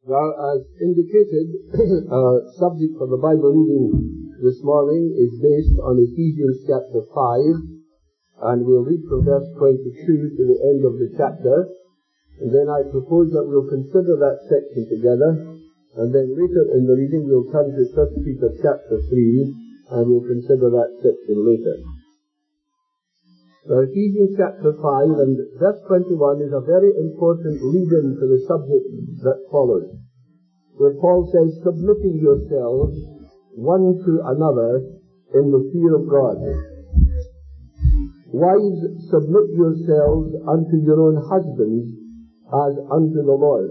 Well, as indicated, our subject for the Bible reading this morning is based on Ephesians chapter 5, and we'll read from verse 22 to the end of the chapter, and then I propose that we'll consider that section together, and then later in the reading we'll turn to 1 Peter chapter 3, and we'll consider that section later. Now, Ephesians chapter 5 and verse 21 is a very important lead-in to the subject that follows, where Paul says, submitting yourselves one to another in the fear of God. Wives, submit yourselves unto your own husbands as unto the Lord.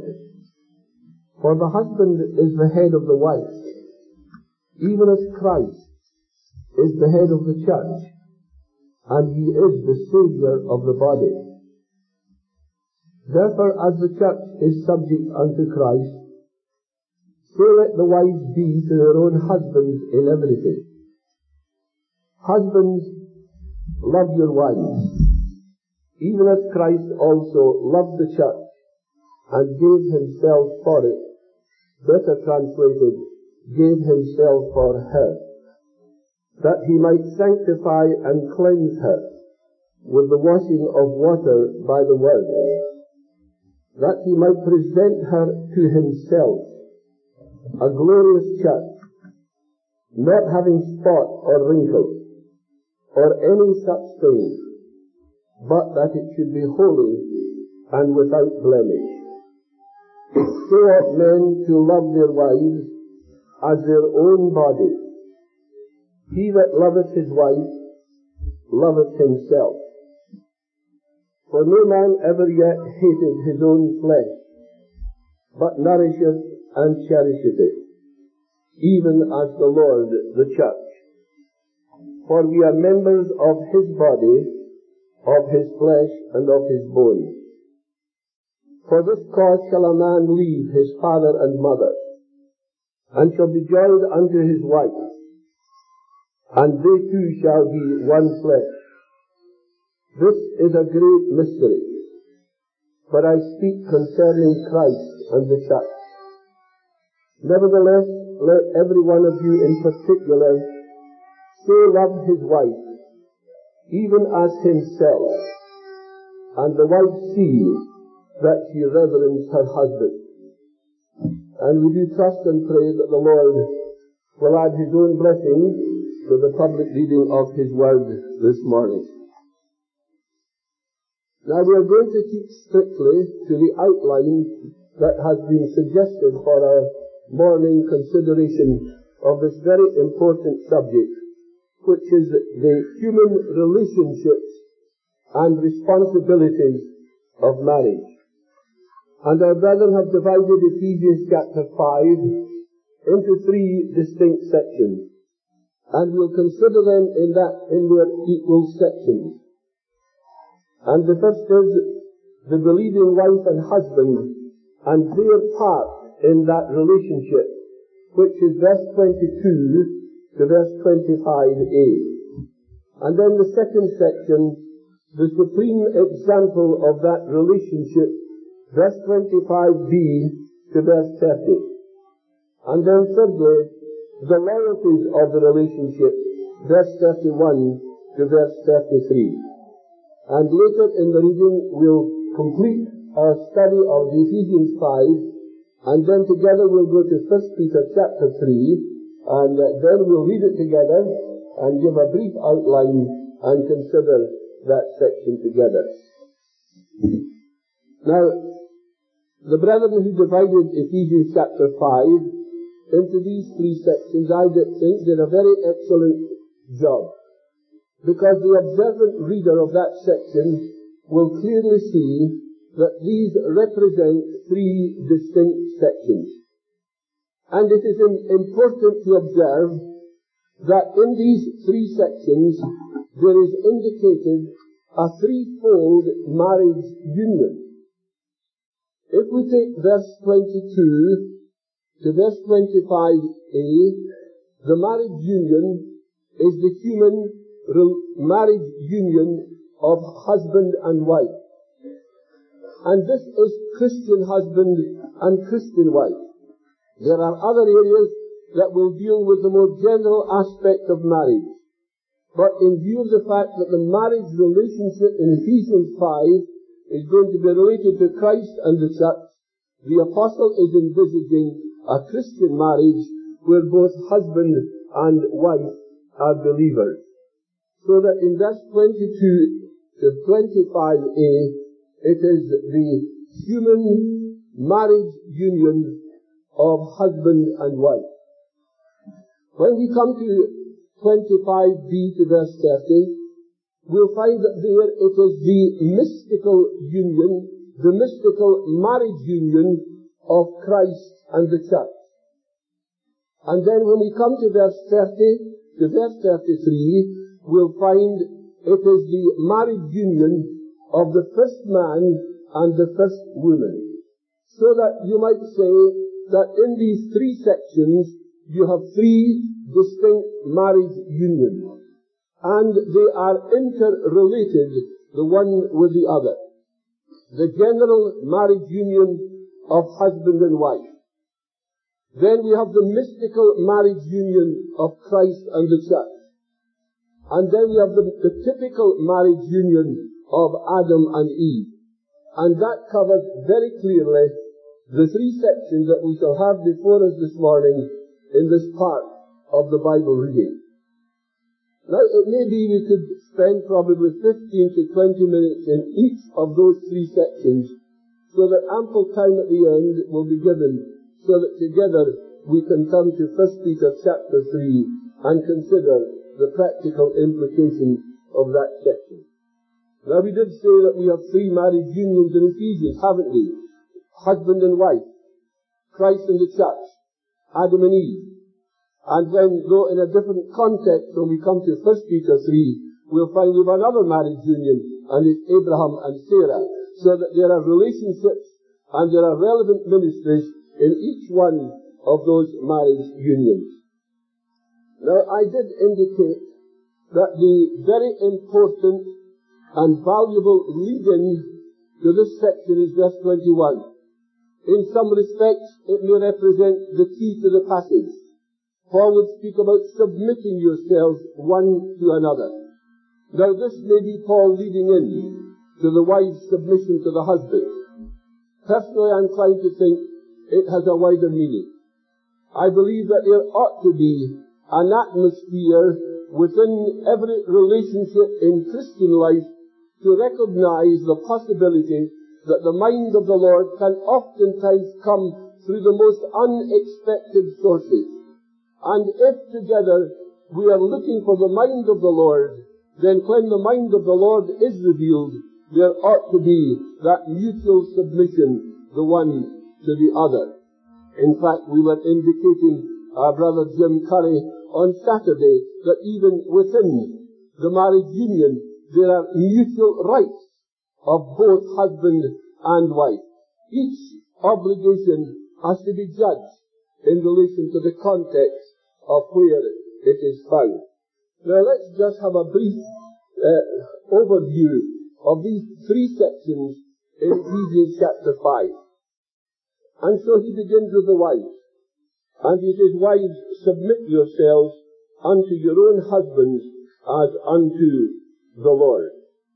For the husband is the head of the wife, even as Christ is the head of the church, and he is the Saviour of the body. Therefore, as the church is subject unto Christ, so let the wives be to their own husbands in everything. Husbands, love your wives, even as Christ also loved the church and gave himself for it. Better translated, gave himself for her, that he might sanctify and cleanse her with the washing of water by the word, that he might present her to himself, a glorious church, not having spot or wrinkle, or any such thing, but that it should be holy and without blemish. So ought men to love their wives as their own bodies. He that loveth his wife loveth himself. For no man ever yet hated his own flesh, but nourisheth and cherisheth it, even as the Lord the church. For we are members of his body, of his flesh, and of his bones. For this cause shall a man leave his father and mother, and shall be joined unto his wife, and they two shall be one flesh. This is a great mystery, but I speak concerning Christ and the church. Nevertheless, let every one of you in particular so love his wife, even as himself, and the wife see that she reverence her husband. And we do trust and pray that the Lord will add his own blessing to the public reading of his word this morning. Now we are going to keep strictly to the outline that has been suggested for our morning consideration of this very important subject, which is the human relationships and responsibilities of marriage. And our brethren have divided Ephesians chapter 5 into 3 distinct sections, and we'll consider them in their equal sections. And the first is the believing wife and husband and their part in that relationship, which is verse 22 to verse 25a. And then the second section, the supreme example of that relationship, verse 25b to verse 30. And then thirdly, the loyalties of the relationship, verse 31 to verse 33. And later in the reading we'll complete our study of Ephesians 5, and then together we'll go to 1 Peter chapter 3, and then we'll read it together and give a brief outline and consider that section together. Now, the brethren who divided Ephesians chapter 5 into these 3 sections, I think, did a very excellent job, because the observant reader of that section will clearly see that these represent 3 distinct sections. And it is important to observe that in these 3 sections there is indicated a threefold marriage union. If we take verse 22 to verse 25a, the marriage union is the human marriage union of husband and wife. And this is Christian husband and Christian wife. There are other areas that will deal with the more general aspect of marriage. But in view of the fact that the marriage relationship in Ephesians 5 is going to be related to Christ and the church, the apostle is envisaging a Christian marriage where both husband and wife are believers. So that in verse 22 to 25a, it is the human marriage union of husband and wife. When we come to 25b to verse 30, we'll find that there it is the mystical union, the mystical marriage union of Christ and the church. And then when we come to verse 30 to verse 33, we'll find it is the marriage union of the first man and the first woman. So that you might say that in these three sections you have three distinct marriage unions. And they are interrelated, the one with the other. The general marriage union of husband and wife. Then we have the mystical marriage union of Christ and the church. And then we have the typical marriage union of Adam and Eve. And that covers very clearly the three sections that we shall have before us this morning in this part of the Bible reading. Now, it may be we could spend probably 15 to 20 minutes in each of those three sections, so that ample time at the end will be given, so that together we can come to 1 Peter chapter 3 and consider the practical implications of that section. Now, we did say that we have three marriage unions in Ephesians, haven't we? Husband and wife, Christ and the church, Adam and Eve. And then, though in a different context, when we come to 1 Peter 3, we'll find we have another marriage union, and it's Abraham and Sarah, so that there are relationships and there are relevant ministries in each one of those marriage unions. Now, I did indicate that the very important and valuable lead-in to this section is verse 21. In some respects, it may represent the key to the passage. Paul would speak about submitting yourselves one to another. Now, this may be Paul leading in to the wife's submission to the husband. Personally, I'm inclined to think it has a wider meaning. I believe that there ought to be an atmosphere within every relationship in Christian life to recognize the possibility that the mind of the Lord can oftentimes come through the most unexpected sources. And if together we are looking for the mind of the Lord, then when the mind of the Lord is revealed, there ought to be that mutual submission, the one to the other. In fact, we were indicating our brother Jim Curry on Saturday that even within the marriage union, there are mutual rights of both husband and wife. Each obligation has to be judged in relation to the context of where it is found. Now let's just have a brief overview of these three sections in Ephesians chapter 5. And so he begins with the wives. And he says, wives, submit yourselves unto your own husbands as unto the Lord.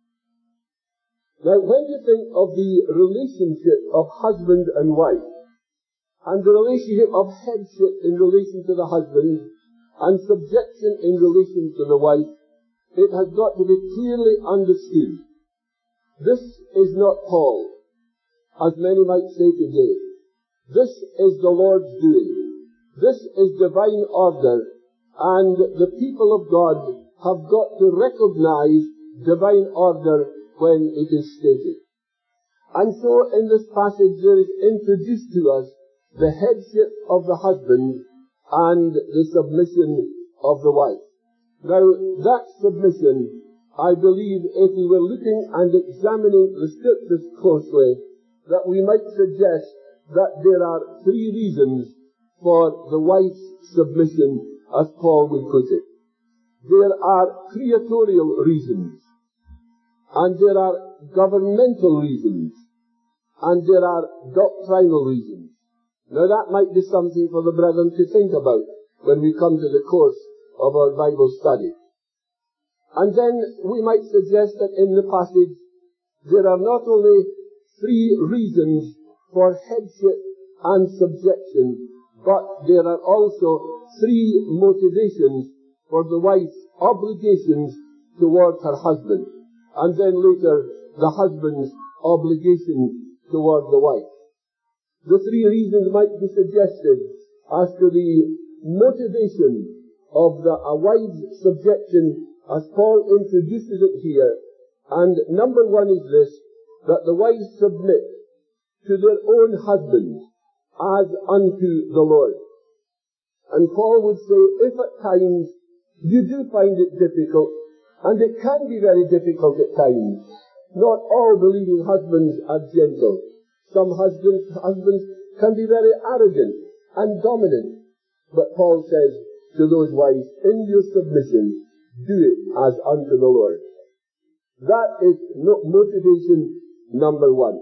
Now, when you think of the relationship of husband and wife, and the relationship of headship in relation to the husband, and subjection in relation to the wife, it has got to be clearly understood. This is not Paul, as many might say today. This is the Lord's doing. This is divine order, and the people of God have got to recognize divine order when it is stated. And so in this passage there is introduced to us the headship of the husband and the submission of the wife. Now, that submission, I believe, if we were looking and examining the scriptures closely, that we might suggest that there are three reasons for the wife's submission, as Paul would put it. There are creatorial reasons, and there are governmental reasons, and there are doctrinal reasons. Now that might be something for the brethren to think about when we come to the course of our Bible study. And then we might suggest that in the passage there are not only 3 reasons for headship and subjection, but there are also 3 motivations for the wife's obligations towards her husband, and then later the husband's obligation towards the wife. The 3 reasons might be suggested as to the motivation of a wife's subjection as Paul introduces it here. And number 1 is this, that the wives submit to their own husbands as unto the Lord. And Paul would say, if at times you do find it difficult, and it can be very difficult at times, not all believing husbands are gentle. Some husbands can be very arrogant and dominant. But Paul says to those wives, in your submission, do it as unto the Lord. That is motivation number 1.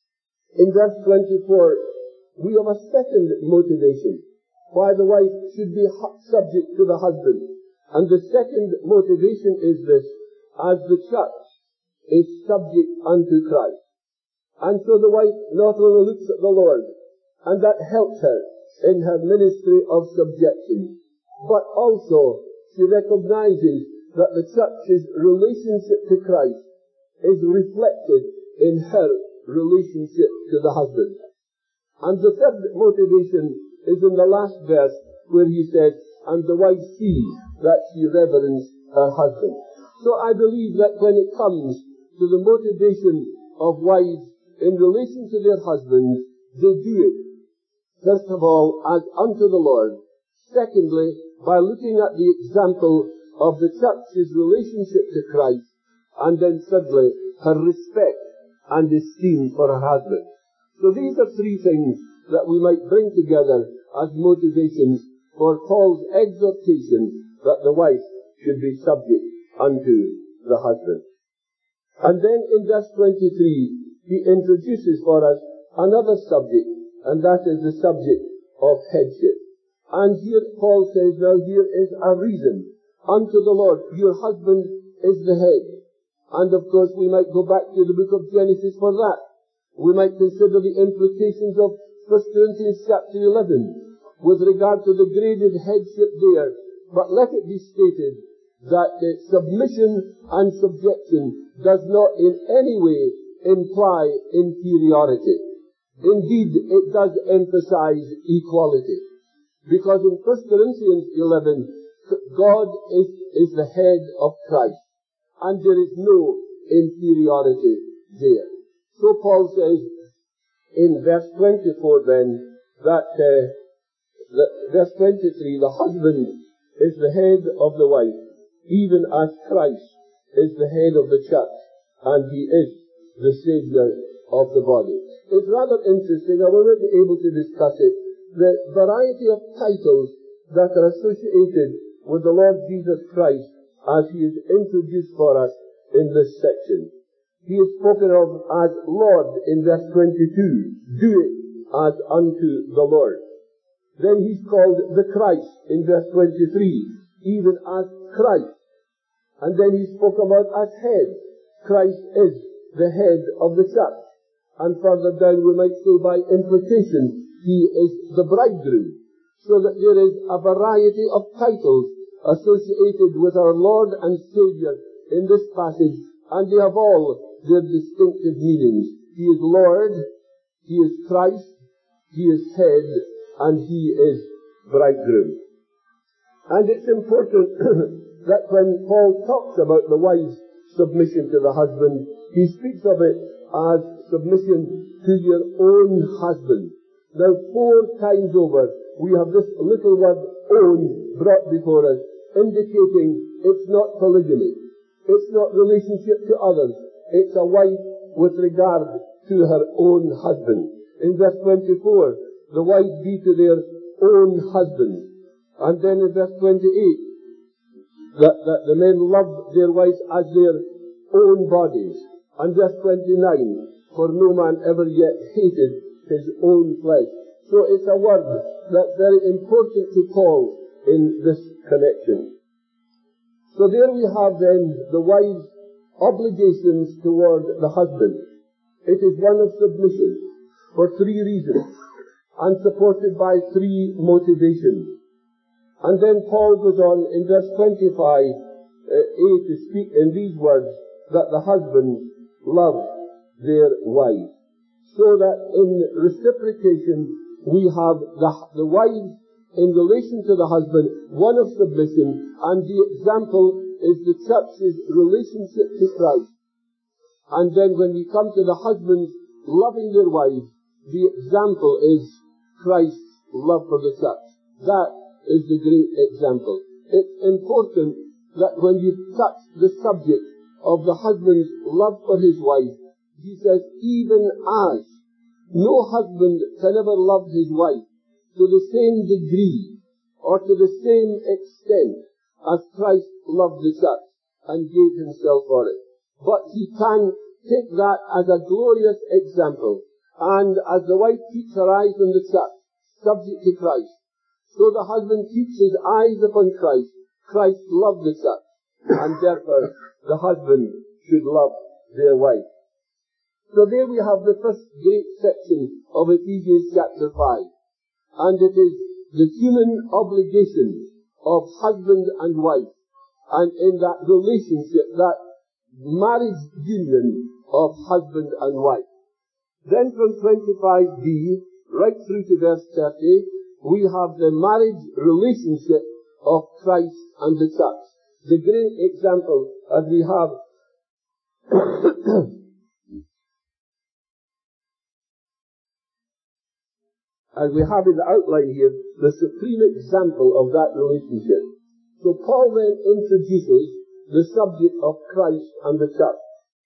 In verse 24, we have a second motivation why the wife should be subject to the husband. And the second motivation is this, as the church is subject unto Christ. And so the wife not only looks at the Lord, and that helps her in her ministry of subjection, but also she recognizes that the church's relationship to Christ is reflected in her relationship to the husband. And the third motivation is in the last verse where he says, and the wife sees that she reverence her husband. So I believe that when it comes to the motivation of wives in relation to their husbands, they do it, first of all, as unto the Lord. Secondly, by looking at the example of the church's relationship to Christ. And then thirdly, her respect and esteem for her husband. So these are 3 things that we might bring together as motivations for Paul's exhortation that the wife should be subject unto the husband. And then in verse 23, he introduces for us another subject, and that is the subject of headship. And here Paul says, now here is a reason unto the Lord. Your husband is the head. And of course we might go back to the book of Genesis for that. We might consider the implications of 1 Corinthians chapter 11 with regard to the graded headship there. But let it be stated that submission and subjection does not in any way imply inferiority. Indeed, it does emphasize equality. Because in 1 Corinthians 11, God is the head of Christ. And there is no inferiority there. So Paul says in verse 24 then, that verse 23, the husband is the head of the wife, even as Christ is the head of the church, and he is the Savior of the body. It's rather interesting, I will not be able to discuss it, the variety of titles that are associated with the Lord Jesus Christ as he is introduced for us in this section. He is spoken of as Lord in verse 22. Do it as unto the Lord. Then he's called the Christ in verse 23, even as Christ. And then he's spoken about as head. Christ is the head of the church. And further down we might say by implication, he is the bridegroom. So that there is a variety of titles associated with our Lord and Savior in this passage, and they have all their distinctive meanings. He is Lord, he is Christ, he is head, and he is bridegroom. And it's important that when Paul talks about the wife's submission to the husband, he speaks of it as submission to your own husband. Now 4 times over, we have this little word own brought before us, indicating it's not polygamy. It's not relationship to others. It's a wife with regard to her own husband. In verse 24, the wives be to their own husbands. And then in verse 28, that the men love their wives as their own bodies. And verse 29, for no man ever yet hated his own flesh. So it's a word that's very important to Paul in this connection. So there we have then the wife's obligations toward the husband. It is one of submission for three reasons and supported by three motivations. And then Paul goes on in verse 25a to speak in these words that the husbands love their wives. So that in reciprocation we have the wives in relation to the husband, one of submission, and the example is the church's relationship to Christ. And then when we come to the husbands loving their wives, the example is Christ's love for the church. That is the great example. It's important that when you touch the subject of the husband's love for his wife, he says, even as no husband can ever love his wife to the same degree or to the same extent as Christ loved the church and gave himself for it. But he can take that as a glorious example, and as the wife keeps her eyes on the church, subject to Christ, so the husband keeps his eyes upon Christ. Christ loved the church, and therefore the husband should love their wife. So there we have the first great section of Ephesians chapter 5. And it is the human obligation of husband and wife, and in that relationship, that marriage union of husband and wife. Then from 25b right through to verse 30, we have the marriage relationship of Christ and the church. The great example as we have as we have in the outline here, the supreme example of that relationship. So Paul then introduces the subject of Christ and the church.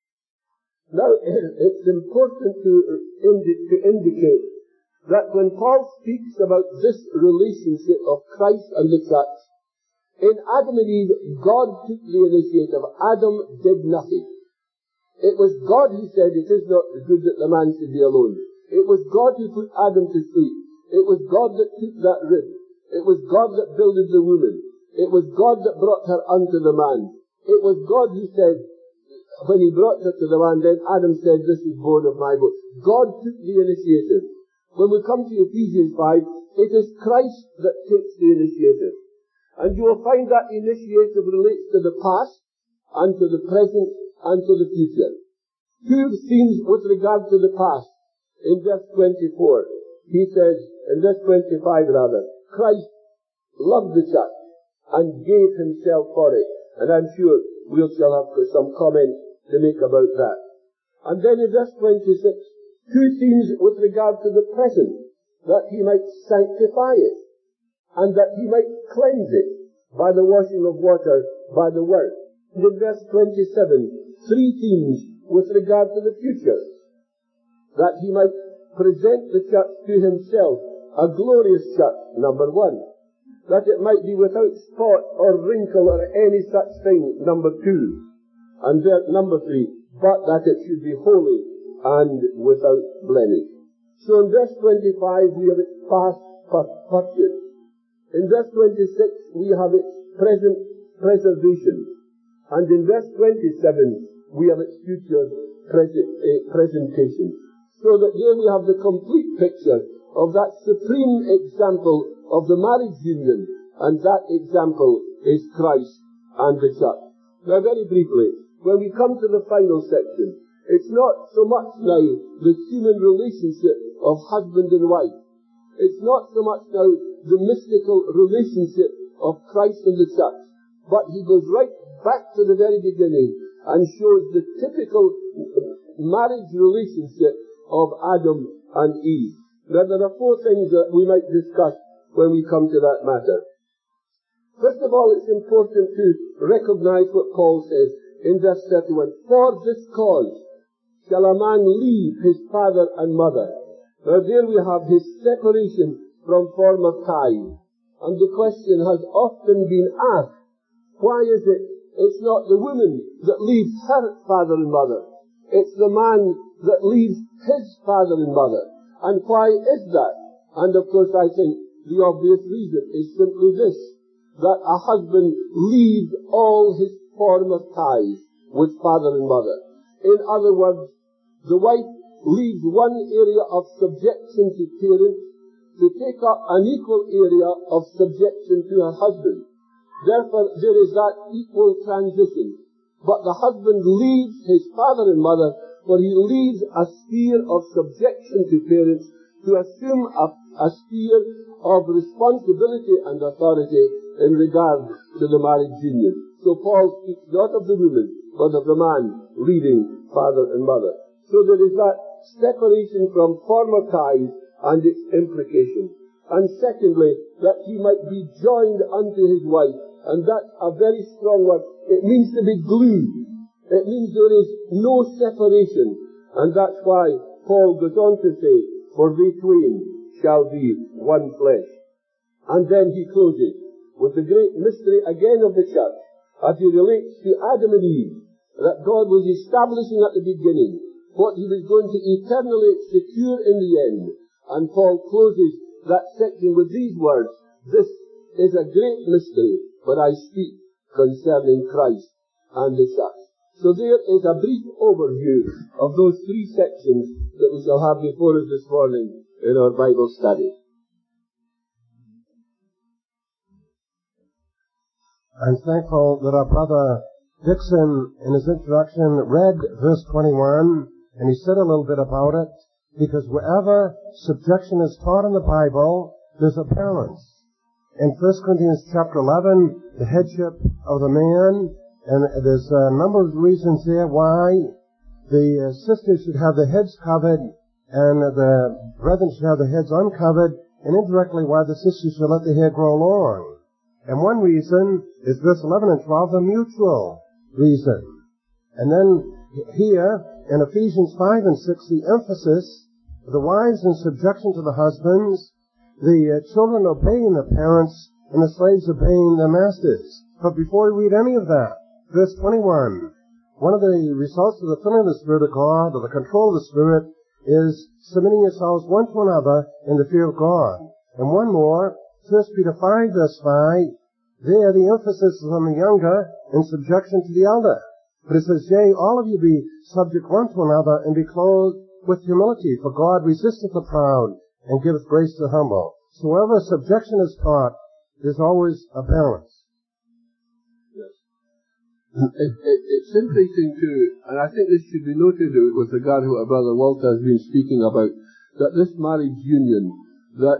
Now, it's important to indicate that when Paul speaks about this relationship of Christ and the church, in Adam and Eve, God took the initiative. Adam did nothing. It was God who said, it is not good that the man should be alone. It was God who put Adam to sleep. It was God that took that rib. It was God that builded the woman. It was God that brought her unto the man. It was God who said, when he brought her to the man, then Adam said, this is bone of my bone. God took the initiative. When we come to Ephesians 5, it is Christ that takes the initiative. And you will find that initiative relates to the past, and to the present, and to the future. Two themes with regard to the past. In verse 24, he says, in verse 25 rather, Christ loved the church and gave himself for it. And I'm sure we shall have some comment to make about that. And then in verse 26, two themes with regard to the present, that he might sanctify it, and that he might cleanse it by the washing of water by the word. And in verse 27, three themes with regard to the future, that he might present the church to himself, a glorious church, number one, that it might be without spot or wrinkle or any such thing, number two, and number three, but that it should be holy and without blemish. So in verse 25 we have its past purchase. In verse 26 we have its present preservation, and in verse 27 we have its future presentation. So that here we have the complete picture of that supreme example of the marriage union, and that example is Christ and the church. Now very briefly, when we come to the final section, it's not so much now the human relationship of husband and wife. It's not so much now the mystical relationship of Christ and the church, but he goes right back to the very beginning and shows the typical marriage relationship of Adam and Eve. Now there are four things that we might discuss when we come to that matter. First of all, it's important to recognize what Paul says in verse 31. For this cause shall a man leave his father and mother. Now there we have his separation from former ties. And the question has often been asked, why is it it's not the woman that leaves her father and mother? It's the man that leaves his father and mother. And why is that? And of course I think the obvious reason is simply this, that a husband leaves all his former ties with father and mother. In other words, the wife leaves one area of subjection to parents to take up an equal area of subjection to her husband. Therefore, there is that equal transition. But the husband leaves his father and mother, for he leaves a sphere of subjection to parents to assume a sphere of responsibility and authority in regard to the marriage union. So Paul speaks not of the woman, but of the man leaving father and mother. So there is that separation from former ties and its implications. And secondly, that he might be joined unto his wife. And that's a very strong word. It means to be glued. It means there is no separation. And that's why Paul goes on to say, for they twain shall be one flesh. And then he closes with the great mystery again of the church, as he relates to Adam and Eve, that God was establishing at the beginning what he was going to eternally secure in the end. And Paul closes that section with these words, this is a great mystery, but I speak concerning Christ and the church. So there is a brief overview of those three sections that we shall have before us this morning in our Bible study. I'm thankful that our brother Dixon, in his introduction, read verse 21, and he said a little bit about it, because wherever subjection is taught in the Bible, there's a balance. In 1 Corinthians chapter 11, the headship of the man, and there's a number of reasons there why the sisters should have their heads covered and the brethren should have their heads uncovered, and indirectly why the sisters should let their hair grow long. And one reason is verse 11 and 12, the mutual reason. And then here, in Ephesians 5 and 6, the emphasis, the wives in subjection to the husbands, the children obeying their parents, and the slaves obeying their masters. But before we read any of that, verse 21, one of the results of the filling of the Spirit of God, or the control of the Spirit, is submitting yourselves one to another in the fear of God. And one more, 1 Peter 5 verse 5, there the emphasis is on the younger in subjection to the elder. But it says, yea, all of you be subject one to another, and be clothed with humility, for God resisteth the proud, and giveth grace to the humble. So wherever subjection is taught, there's always a balance. Yes. It's interesting too, and I think this should be noted with regard to what Brother Walter has been speaking about, that this marriage union, that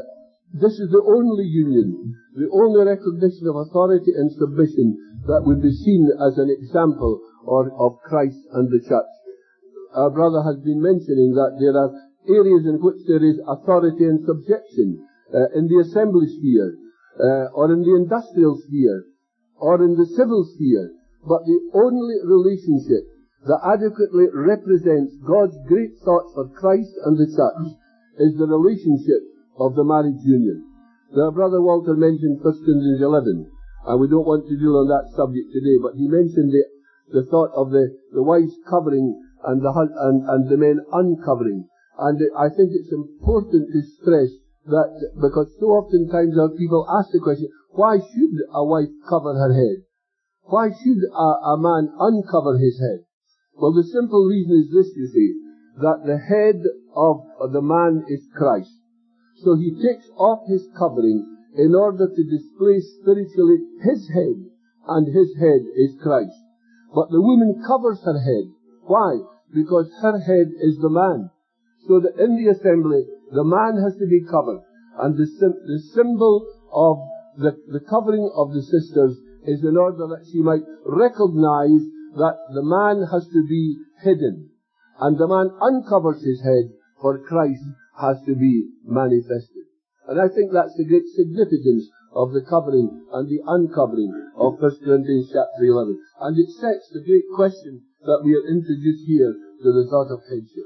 this is the only union, the only recognition of authority and submission that would be seen as an example of Christ and the church. Our brother has been mentioning that there are areas in which there is authority and subjection, in the assembly sphere, or in the industrial sphere, or in the civil sphere, but the only relationship that adequately represents God's great thoughts for Christ and the church is the relationship of the marriage union. Now, Brother Walter mentioned 1 Corinthians 11, and we don't want to deal on that subject today, but he mentioned the thought of the wives covering and the men uncovering. And I think it's important to stress that, because so oftentimes our people ask the question, why should a wife cover her head? Why should a man uncover his head? Well, the simple reason is this, you see, that the head of the man is Christ. So he takes off his covering in order to display spiritually his head, and his head is Christ. But the woman covers her head. Why? Because her head is the man. So that in the assembly, the man has to be covered. And the symbol of the covering of the sisters is in order that she might recognize that the man has to be hidden. And the man uncovers his head, for Christ has to be manifested. And I think that's the great significance of the covering and the uncovering of 1 Corinthians chapter 11. And it sets the great question that we are introduced here to the thought of headship.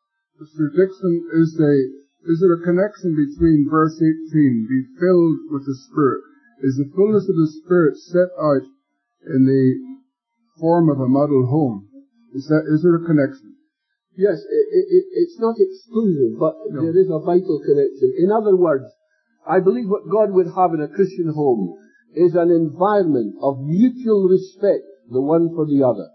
Mr. Dixon, is there a connection between verse 18, be filled with the Spirit? Is the fullness of the Spirit set out in the form of a model home? Is there a connection? Yes, it's not exclusive, but there is a vital connection. In other words, I believe what God would have in a Christian home is an environment of mutual respect, the one for the other.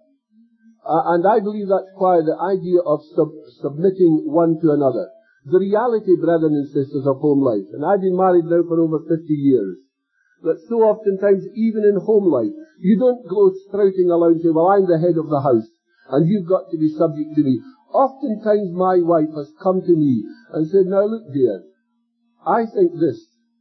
And I believe that's why the idea of submitting one to another. The reality, brethren and sisters, of home life, and I've been married now for over 50 years, that so oftentimes, even in home life, you don't go sprouting around and say, well, I'm the head of the house, and you've got to be subject to me. Oftentimes my wife has come to me and said, now look, dear, I think this.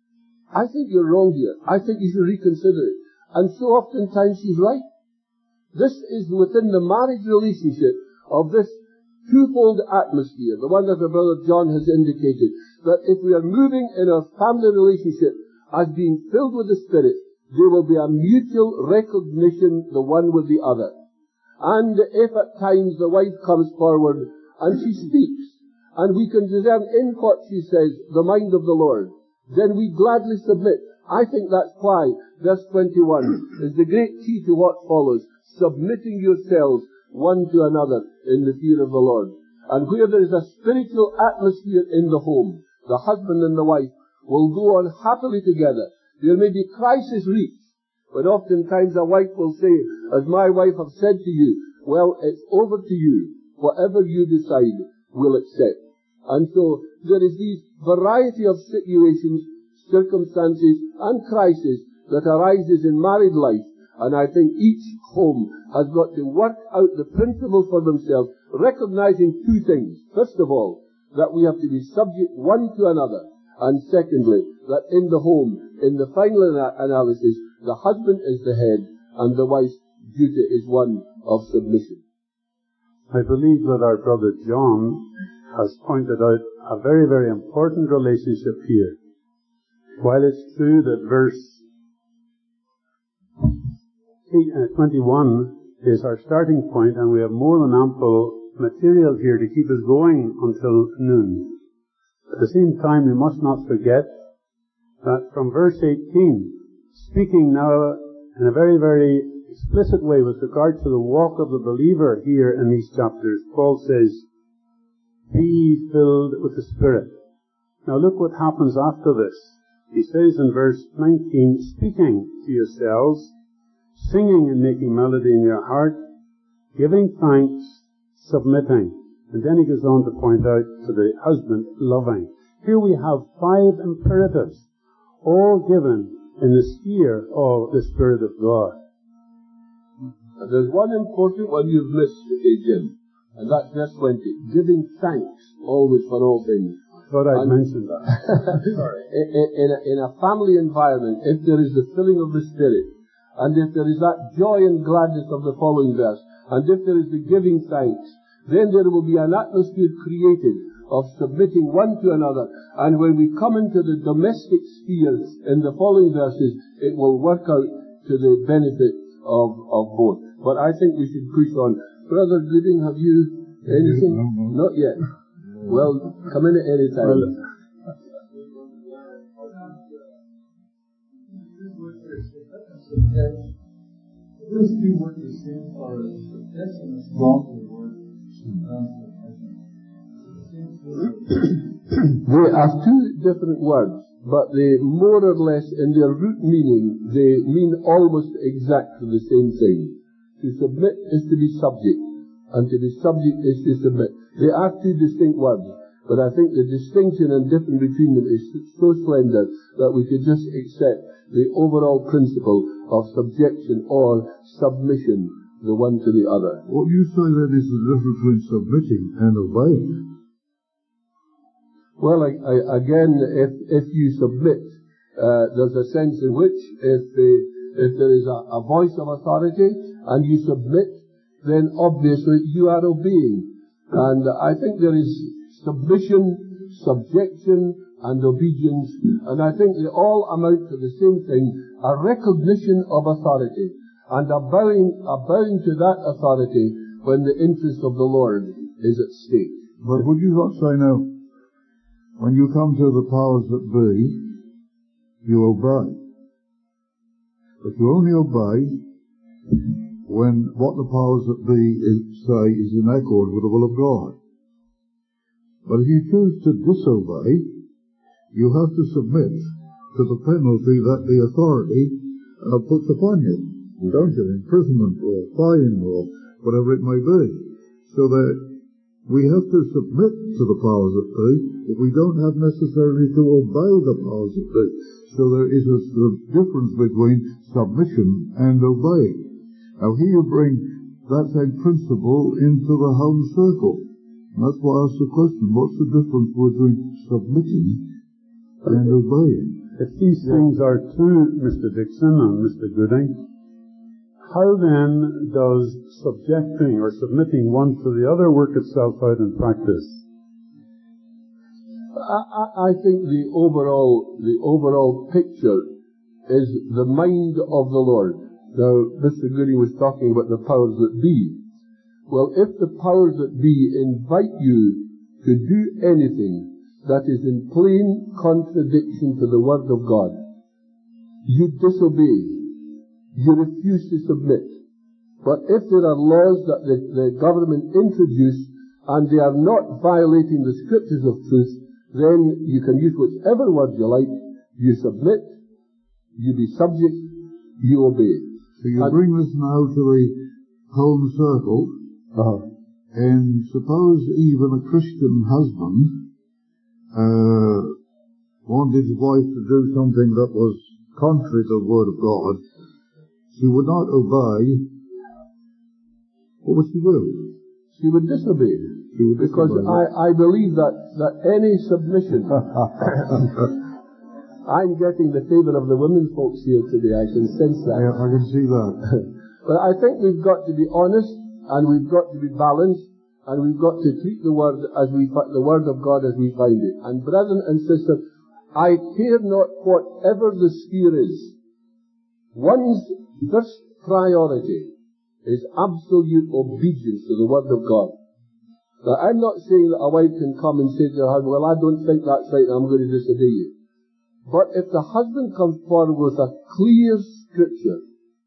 I think you're wrong here. I think you should reconsider it. And so oftentimes she's right. This is within the marriage relationship of this twofold atmosphere, the one that our brother John has indicated, that if we are moving in our family relationship as being filled with the Spirit, there will be a mutual recognition, the one with the other. And if at times the wife comes forward and she speaks, and we can discern in what she says the mind of the Lord, then we gladly submit. I think that's why verse 21 is the great key to what follows, submitting yourselves one to another in the fear of the Lord. And where there is a spiritual atmosphere in the home, the husband and the wife will go on happily together. There may be crisis reached, but oftentimes a wife will say, as my wife have said to you, well, it's over to you. Whatever you decide, we'll accept. And so there is these variety of situations, circumstances, and crises that arises in married life. And I think each home has got to work out the principle for themselves, recognizing two things. First of all, that we have to be subject one to another. And secondly, that in the home, in the final analysis, the husband is the head and the wife's duty is one of submission. I believe that our brother John has pointed out a very, very important relationship here. While it's true that verse 21 is our starting point, and we have more than ample material here to keep us going until noon. At the same time, we must not forget that from verse 18, speaking now in a very, very explicit way with regard to the walk of the believer here in these chapters, Paul says, be filled with the Spirit. Now look what happens after this. He says in verse 19, speaking to yourselves, singing and making melody in your heart, giving thanks, submitting. And then he goes on to point out to the husband, loving. Here we have 5 imperatives, all given in the sphere of the Spirit of God. There's one important one you've missed today, Jim, and that's verse 20, giving thanks always for all things. I thought I'd mentioned that. Sorry. In a family environment, if there is the filling of the Spirit, and if there is that joy and gladness of the following verse, and if there is the giving thanks, then there will be an atmosphere created of submitting one to another. And when we come into the domestic sphere in the following verses, it will work out to the benefit of both. But I think we should push on. Brother Gooding, have you anything? No. Not yet. Well, come in at any time. Those two words the same are subjection and strong word. They are two different words, but they more or less, in their root meaning, they mean almost exactly the same thing. To submit is to be subject, and to be subject is to submit. They are two distinct words, but I think the distinction and difference between them is so slender that we could just accept the overall principle of subjection or submission, the one to the other. What you say then is the difference between submitting and obeying. Well, again, if you submit, there's a sense in which if there is a voice of authority and you submit, then obviously you are obeying. And I think there is submission, subjection, and obedience, and I think they all amount to the same thing, a recognition of authority, and a bowing to that authority when the interest of the Lord is at stake. But would you not say now, when you come to the powers that be, you obey. But you only obey when what the powers that be say is in accord with the will of God. But if you choose to disobey, you have to submit to the penalty that the authority puts upon you, don't you? Imprisonment or fine or whatever it may be. So that we have to submit to the powers that be, but we don't have necessarily to obey the powers that be. So there is a difference between submission and obeying. Now here you bring that same principle into the home circle. And that's why I asked the question, what's the difference between submitting and obeying? If these things are true, Mr. Dixon and Mr. Gooding, how then does subjecting or submitting one to the other work itself out in practice? I think the overall picture is the mind of the Lord. Now, Mr. Gooding was talking about the powers that be. Well, if the powers that be invite you to do anything that is in plain contradiction to the Word of God, you disobey. You refuse to submit. But if there are laws that the government introduce and they are not violating the scriptures of truth, then you can use whichever word you like. You submit, you be subject, you obey. So you bring this now to the home circle, and suppose even a Christian husband wanted his wife to do something that was contrary to the Word of God. She would not obey. What would she do? She would disobey. Because I believe that any submission... I'm getting the favour of the women folks here today, I can sense that. Yeah, I can see that. But I think we've got to be honest, and we've got to be balanced, and we've got to treat the Word the Word of God as we find it. And brethren and sisters, I care not whatever the sphere is. One's first priority is absolute obedience to the Word of God. Now, I'm not saying that a wife can come and say to her husband, well, I don't think that's right, and I'm going to disobey you. But if the husband comes forward with a clear scripture,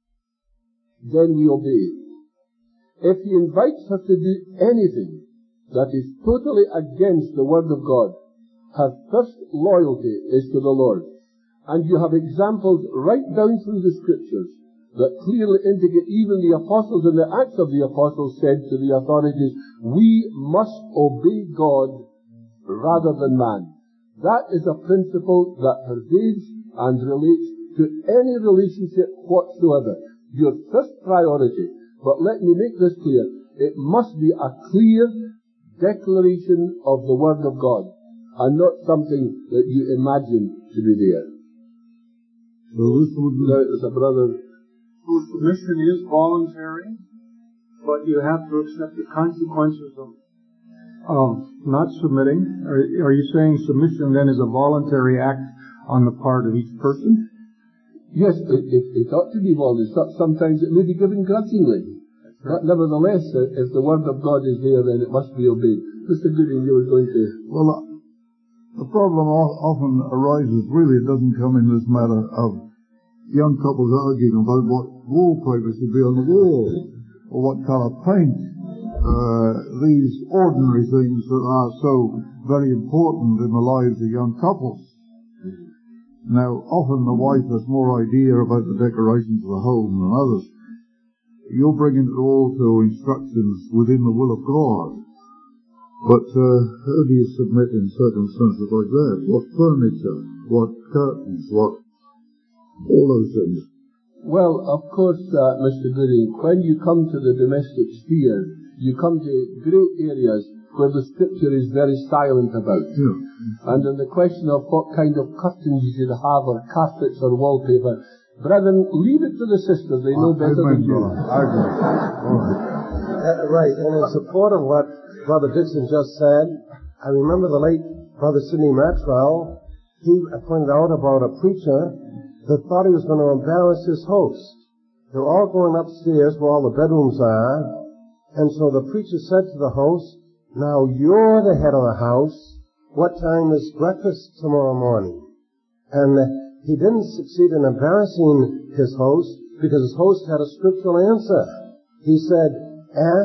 then we obey. If he invites her to do anything that is totally against the Word of God, her first loyalty is to the Lord. And you have examples right down through the scriptures that clearly indicate even the apostles in the Acts of the Apostles said to the authorities, we must obey God rather than man. That is a principle that pervades and relates to any relationship whatsoever. Your first priority, but let me make this clear, it must be a clear declaration of the Word of God, and not something that you imagine to be there. So this would be... There's a brother... Submission is voluntary, but you have to accept the consequences of not submitting. Are you saying submission then is a voluntary act on the part of each person? Yes, it ought to be voluntary. Sometimes it may be given grudgingly. But nevertheless, if the Word of God is there, then it must be obeyed. Mr. Gooding, you were going to... Well, the problem often arises, really, it doesn't come in this matter of young couples arguing about what wallpaper should be on the wall, or what colour paint. These ordinary things that are so very important in the lives of young couples. Now, often the wife has more idea about the decorations of the home than others. You're bringing it all to instructions within the will of God. But how do you submit in circumstances like that? What furniture? What curtains? What... all those things. Well, of course, Mr. Gooding, when you come to the domestic sphere, you come to great areas where the Scripture is very silent about. Yeah. And on the question of what kind of curtains you should have, or carpets or wallpaper, brethren, leave it to the sisters. They know better than you. I agree. Right, and in support of what Brother Dixon just said, I remember the late Brother Sidney Maxwell. He pointed out about a preacher that thought he was going to embarrass his host. They're all going upstairs where all the bedrooms are, and so the preacher said to the host, now you're the head of the house. What time is breakfast tomorrow morning? And he didn't succeed in embarrassing his host because his host had a scriptural answer. He said, ask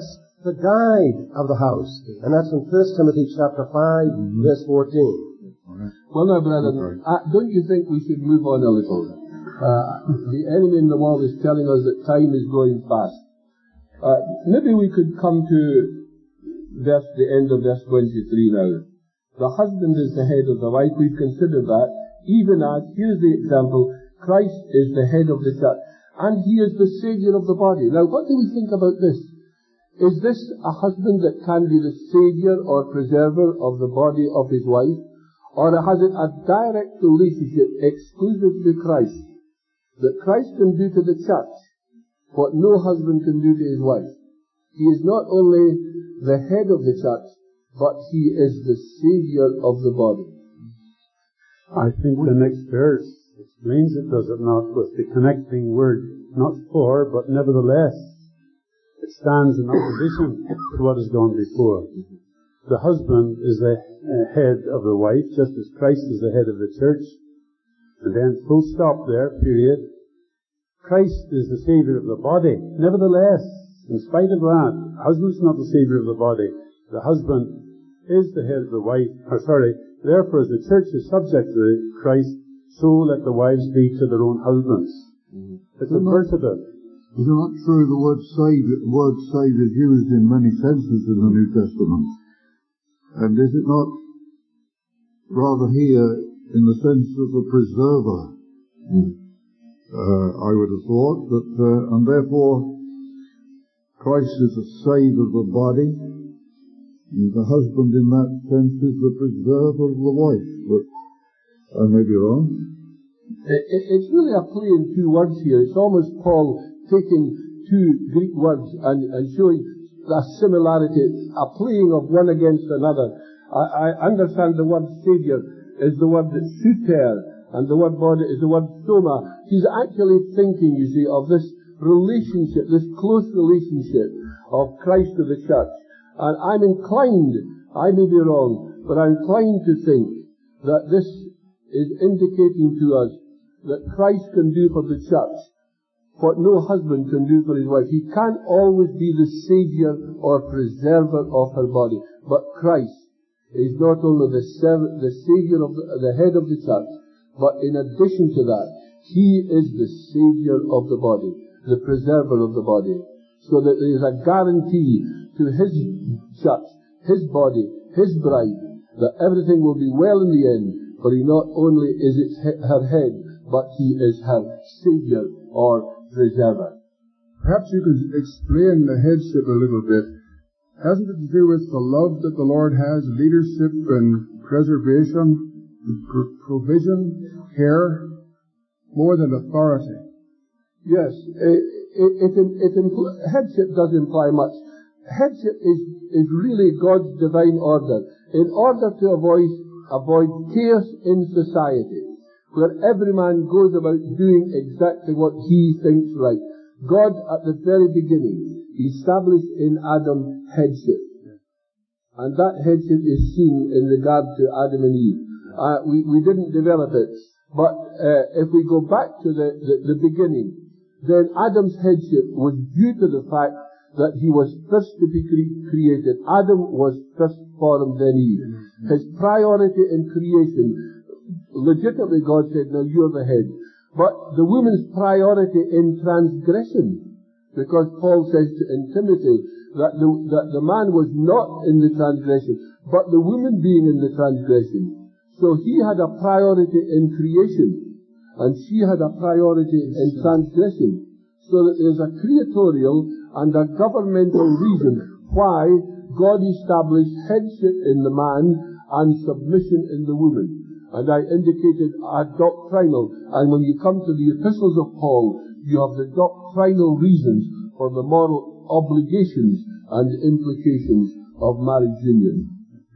the guide of the house. And that's in 1 Timothy chapter 5, verse 14. Well, now, brethren, don't you think we should move on a little? The enemy in the world is telling us that time is going fast. Maybe we could come to the end of verse 23 now. The husband is the head of the wife. We've considered that. Even as, here's the example, Christ is the head of the church. And he is the Saviour of the body. Now, what do we think about this? Is this a husband that can be the Saviour or preserver of the body of his wife? Or has it a direct relationship exclusive to Christ? That Christ can do to the church what no husband can do to his wife. He is not only the head of the church, but he is the Saviour of the body. I think the next verse explains it, does it not, with the connecting word, not for, but nevertheless. It stands in opposition to what has gone before. The husband is the head of the wife, just as Christ is the head of the church. And then full stop there, period. Christ is the Saviour of the body. Nevertheless, in spite of that, the husband is not the Saviour of the body. The husband is the head of the wife. Therefore, as the church is subject to Christ, so let the wives be to their own husbands. It's adversative. Is it not true the word save is used in many senses in the New Testament? And is it not rather here in the sense of the preserver? I would have thought that, and therefore Christ is the save of the body, and the husband in that sense is the preserver of the wife. But I may be wrong. It's really a play in two words here. It's almost Paul taking two Greek words and showing a similarity, a playing of one against another. I understand the word Saviour is the word suter, and the word body is the word soma. He's actually thinking, you see, of this relationship, this close relationship of Christ to the church. And I'm inclined, I may be wrong, but I'm inclined to think that this is indicating to us that Christ can do for the church what no husband can do for his wife. He can't always be the Saviour or preserver of her body, but Christ is not only the Saviour of the head of the church, but in addition to that, he is the Saviour of the body, the preserver of the body, so that there is a guarantee to his church, his body, his bride, that everything will be well in the end, for he not only is her head, but he is her Saviour or preserver. Perhaps you could explain the headship a little bit. Hasn't it to do with the love that the Lord has, leadership and preservation, provision, care, more than authority? Yes, headship does imply much. Headship is really God's divine order, in order to avoid chaos in society, where every man goes about doing exactly what he thinks right. God, at the very beginning, established in Adam headship. And that headship is seen in regard to Adam and Eve. We didn't develop it, but if we go back to the beginning, then Adam's headship was due to the fact that he was first to be created. Adam was first formed, then Eve. His priority in creation, legitimately God said, now you're the head. But the woman's priority in transgression, because Paul says in Timothy that the man was not in the transgression, but the woman being in the transgression. So he had a priority in creation, and she had a priority in transgression. So that there's a creatorial and a governmental reason why God established headship in the man and submission in the woman. And I indicated a doctrinal, and when you come to the epistles of Paul, you have the doctrinal reasons for the moral obligations and implications of marriage union.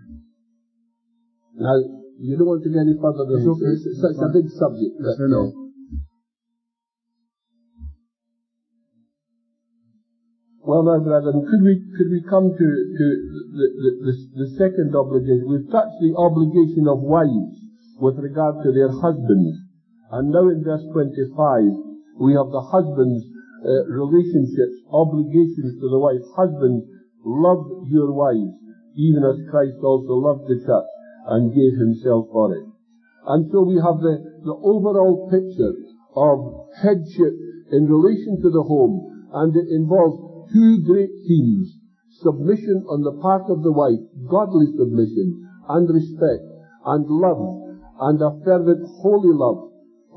Now, you don't want to get any further than this. It's such a big subject. Yes, I know. Well, now, brethren, could we come to the second obligation? We've touched the obligation of wives with regard to their husbands. And now in verse 25, we have the husband's relationships, obligations to the wife. Husbands, love your wives, even as Christ also loved the church and gave himself for it. And so we have the overall picture of headship in relation to the home, and it involves two great themes: submission on the part of the wife, godly submission and respect, and love, and a fervent holy love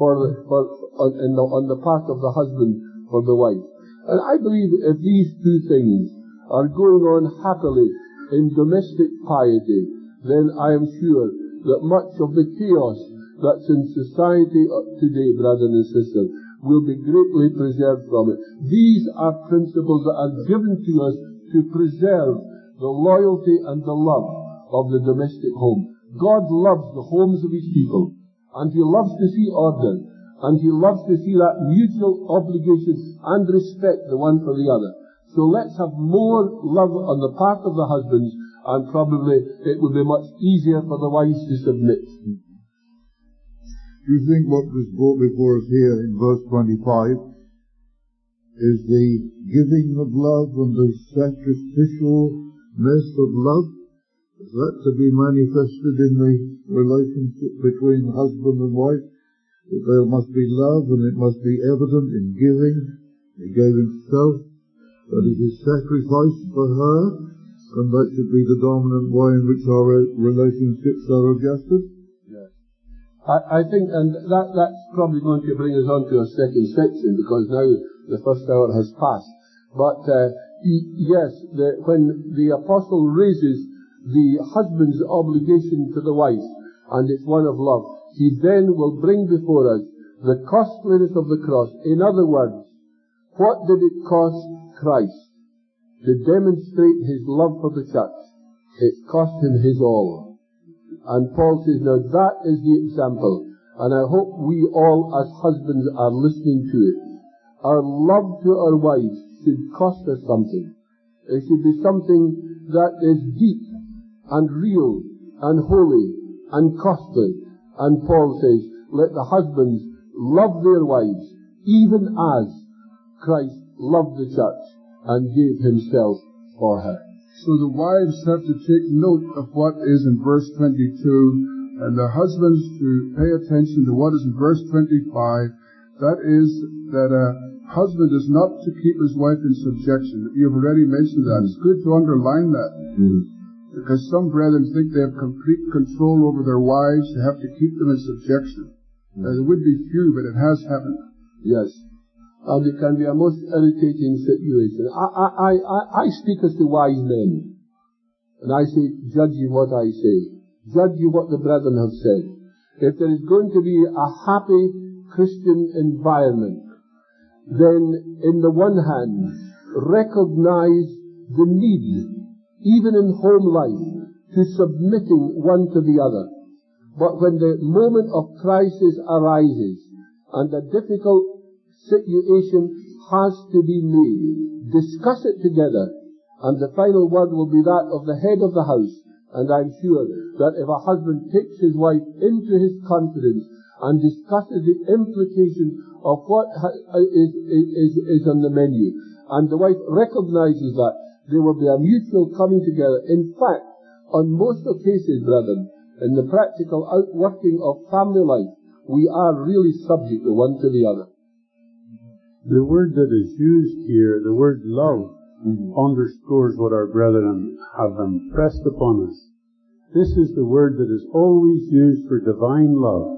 on the part of the husband for the wife. And I believe if these two things are going on happily in domestic piety, then I am sure that much of the chaos that's in society today, brothers and sisters, will be greatly preserved from it. These are principles that are given to us to preserve the loyalty and the love of the domestic home. God loves the homes of his people, and he loves to see order, and he loves to see that mutual obligation and respect the one for the other. So let's have more love on the part of the husbands, and probably it will be much easier for the wives to submit. Do you think what was brought before us here in verse 25 is the giving of love and the sacrificialness of love? Is that to be manifested in the relationship between husband and wife? That there must be love, and it must be evident in giving. He gave himself, that it is sacrificed for her, and that should be the dominant way in which our relationships are adjusted. I think, and that's probably going to bring us on to a second section, because now the first hour has passed. But yes, when the apostle raises the husband's obligation to the wife, and it's one of love, he then will bring before us the costliness of the cross. In other words, what did it cost Christ to demonstrate his love for the church? It cost him his all. And Paul says, now that is the example, and I hope we all as husbands are listening to it. Our love to our wives should cost us something. It should be something that is deep and real and holy and costly. And Paul says, let the husbands love their wives, even as Christ loved the church and gave himself for her. So the wives have to take note of what is in verse 22, and the husbands to pay attention to what is in verse 25. That is, that a husband is not to keep his wife in subjection. You've already mentioned that. It's good to underline that. Because some brethren think they have complete control over their wives. They have to keep them in subjection. Now, there would be few, but it has happened. Yes. And it can be a most irritating situation. I speak as to wise men. And I say, judge ye what I say. Judge ye what the brethren have said. If there is going to be a happy Christian environment, then in the one hand, recognize the need, even in home life, to submitting one to the other. But when the moment of crisis arises, and a difficult situation has to be made, discuss it together, and the final word will be that of the head of the house. And I'm sure that if a husband takes his wife into his confidence and discusses the implication of what is on the menu, and the wife recognizes that, there will be a mutual coming together. In fact, on most occasions, brethren, in the practical outworking of family life, we are really subject the one to the other. The word that is used here, the word love, underscores what our brethren have impressed upon us. This is the word that is always used for divine love.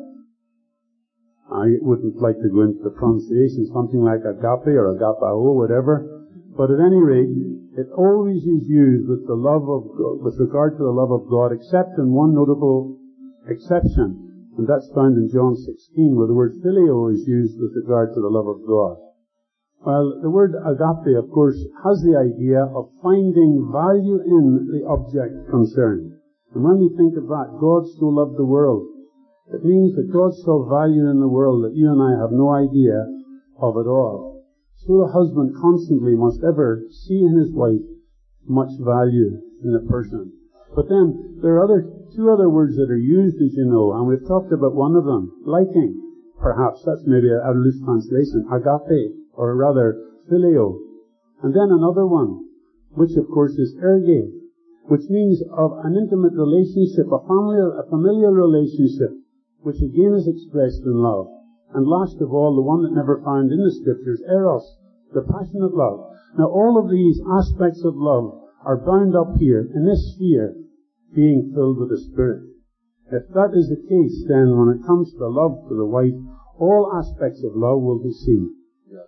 I wouldn't like to go into the pronunciation, something like agape or agapao, whatever, but at any rate, it always is used with the love of God, with regard to the love of God, except in one notable exception, and that's found in John 16, where the word phileo is used with regard to the love of God. Well, the word agape, of course, has the idea of finding value in the object concerned. And when we think of that, God so loved the world, it means that God saw value in the world that you and I have no idea of at all. So the husband constantly must ever see in his wife much value in the person. But then, there are two other words that are used, as you know, and we've talked about one of them, liking. Perhaps that's maybe a loose translation, agape, or rather, phileo. And then another one, which of course is erge, which means of an intimate relationship, a familial relationship, which again is expressed in love. And last of all, the one that never found in the scriptures, eros, the passionate love. Now all of these aspects of love are bound up here in this sphere, being filled with the Spirit. If that is the case, then when it comes to love for the wife, all aspects of love will be seen. Yeah.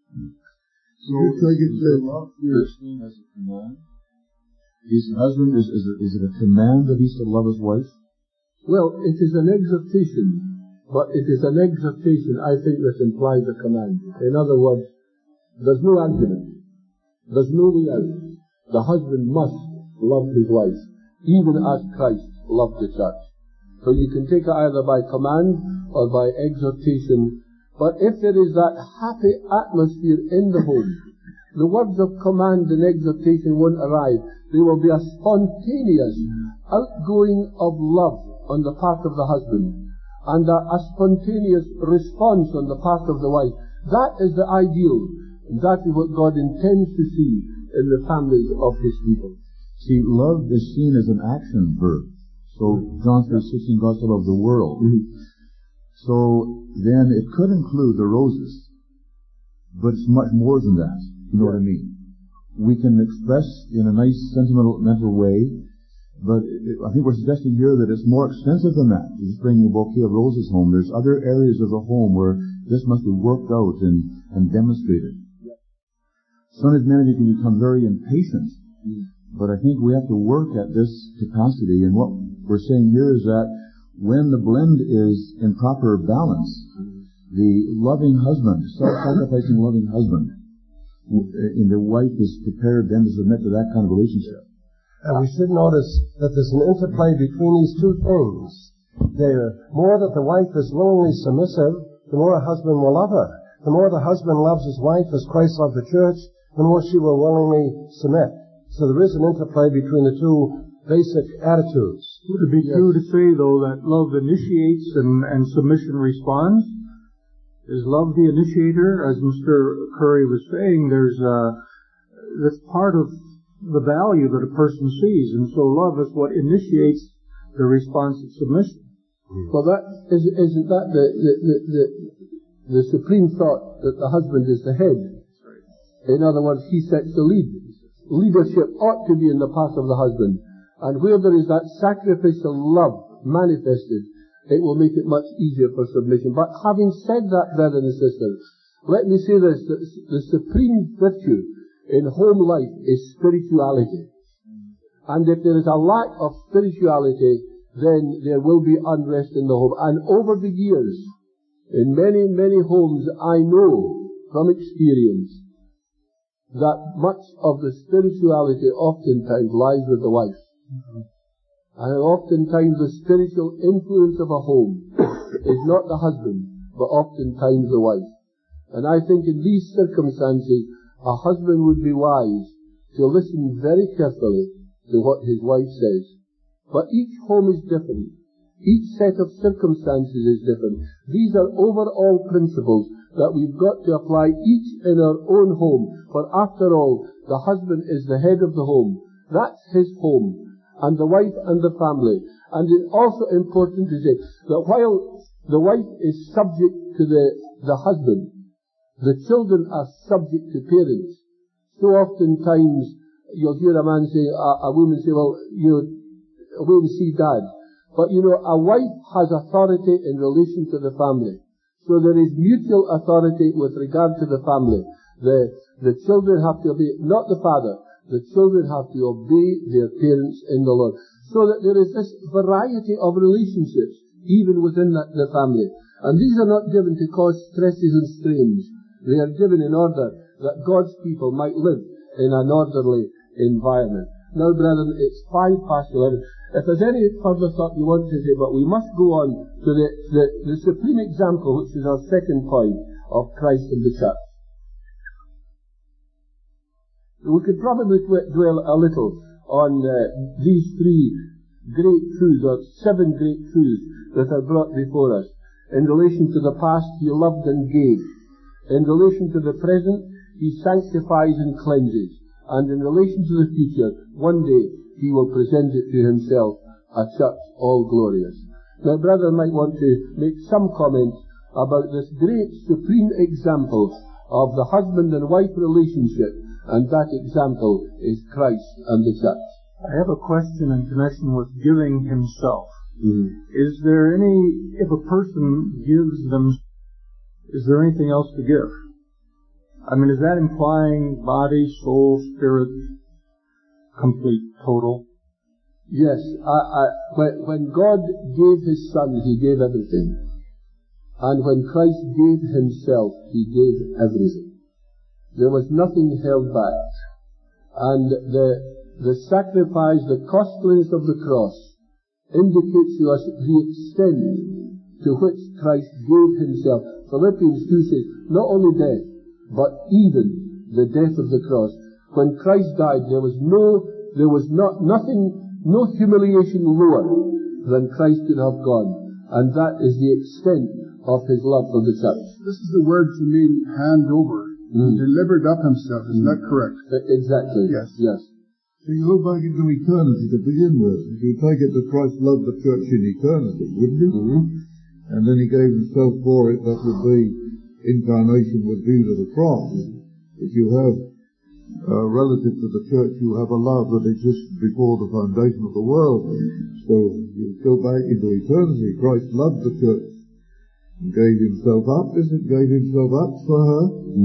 So you take it to love here is seen as a command. His husband, is it a command that he's to love his wife? Well, it is an exhortation, but it is an exhortation, I think, that implies a command. In other words, there's no argument. There's no way out. The husband must love his wife, even as Christ loved the church. So you can take it either by command or by exhortation. But if there is that happy atmosphere in the home, the words of command and exhortation won't arrive. There will be a spontaneous outgoing of love on the part of the husband and a spontaneous response on the part of the wife. That is the ideal, and that is what God intends to see in the families of His people. See, love is seen as an action verb. So John 3:16, God so loved the world. So then it could include the roses, but it's much more than that. You know what I mean? We can express in a nice sentimental way, but I think we're suggesting here that it's more extensive than that. You just bring a bouquet of roses home. There's other areas of the home where this must be worked out and demonstrated. Sometimes many of you can become very impatient, but I think we have to work at this capacity. And what we're saying here is that when the blend is in proper balance, the loving husband, self-sacrificing loving husband, and the wife is prepared then to submit to that kind of relationship. And we should notice that there's an interplay between these two things. The more that the wife is willingly submissive, the more a husband will love her. The more the husband loves his wife as Christ loved the church, the more she will willingly submit. So there is an interplay between the two basic attitudes. Would it be true to say, though, that love initiates and submission responds? Is love the initiator? As Mr. Curry was saying, that's part of the value that a person sees, and so love is what initiates the response of submission. Well, isn't that the supreme thought, that the husband is the head? In other words, he sets the lead. Leadership ought to be in the path of the husband, and where there is that sacrificial love manifested, it will make it much easier for submission. But having said that, brothers and sisters, let me say this, that the supreme virtue in home life is spirituality. And if there is a lack of spirituality, then there will be unrest in the home. And over the years, in many, many homes, I know from experience that much of the spirituality oftentimes lies with the wife. And oftentimes the spiritual influence of a home is not the husband, but oftentimes the wife. And I think in these circumstances, a husband would be wise to listen very carefully to what his wife says. But each home is different. Each set of circumstances is different. These are overall principles that we've got to apply each in our own home. For after all, the husband is the head of the home. That's his home. And the wife and the family. And it's also important to say that while the wife is subject to the husband, the children are subject to parents. So oftentimes you'll hear a man say, a woman say, well, wait and see dad. But a wife has authority in relation to the family. So there is mutual authority with regard to the family. The children have to obey, not the father. The children have to obey their parents in the Lord. So that there is this variety of relationships, even within the family. And these are not given to cause stresses and strains. They are given in order that God's people might live in an orderly environment. Now, brethren, it's 11:05. If there's any further thought you want to say, but we must go on to the supreme example, which is our second point, of Christ and the church. We could probably dwell a little on these three great truths, or 7 great truths that are brought before us. In relation to the past, He loved and gave. In relation to the present, He sanctifies and cleanses. and in relation to the future, one day he will present it to himself, a church all glorious. Now, brother might want to make some comment about this great supreme example of the husband and wife relationship, and that example is Christ and the church. I have a question in connection with giving himself. Is there if a person gives them, is there anything else to give? I mean, is that implying body, soul, spirit, complete, total? Yes, when God gave his Son, he gave everything. And when Christ gave himself, he gave everything. There was nothing held back. And the sacrifice, the costliness of the cross, indicates to us the extent to which Christ gave himself. Philippians 2 says, not only death, but even the death of the cross. When Christ died, there was no humiliation lower than Christ could have gone. And that is the extent of his love for the church. This is the word to mean hand over. He delivered up himself. Isn't that correct? Exactly. Yes. Yes. So you look back into eternity to begin with. If you take it that Christ loved the church in eternity, wouldn't you? And then he gave himself for it, that would be incarnation would be to the cross. If you have relative to the church, you have a love that existed before the foundation of the world. So you go back into eternity. Christ loved the church and gave himself up. Gave himself up for her.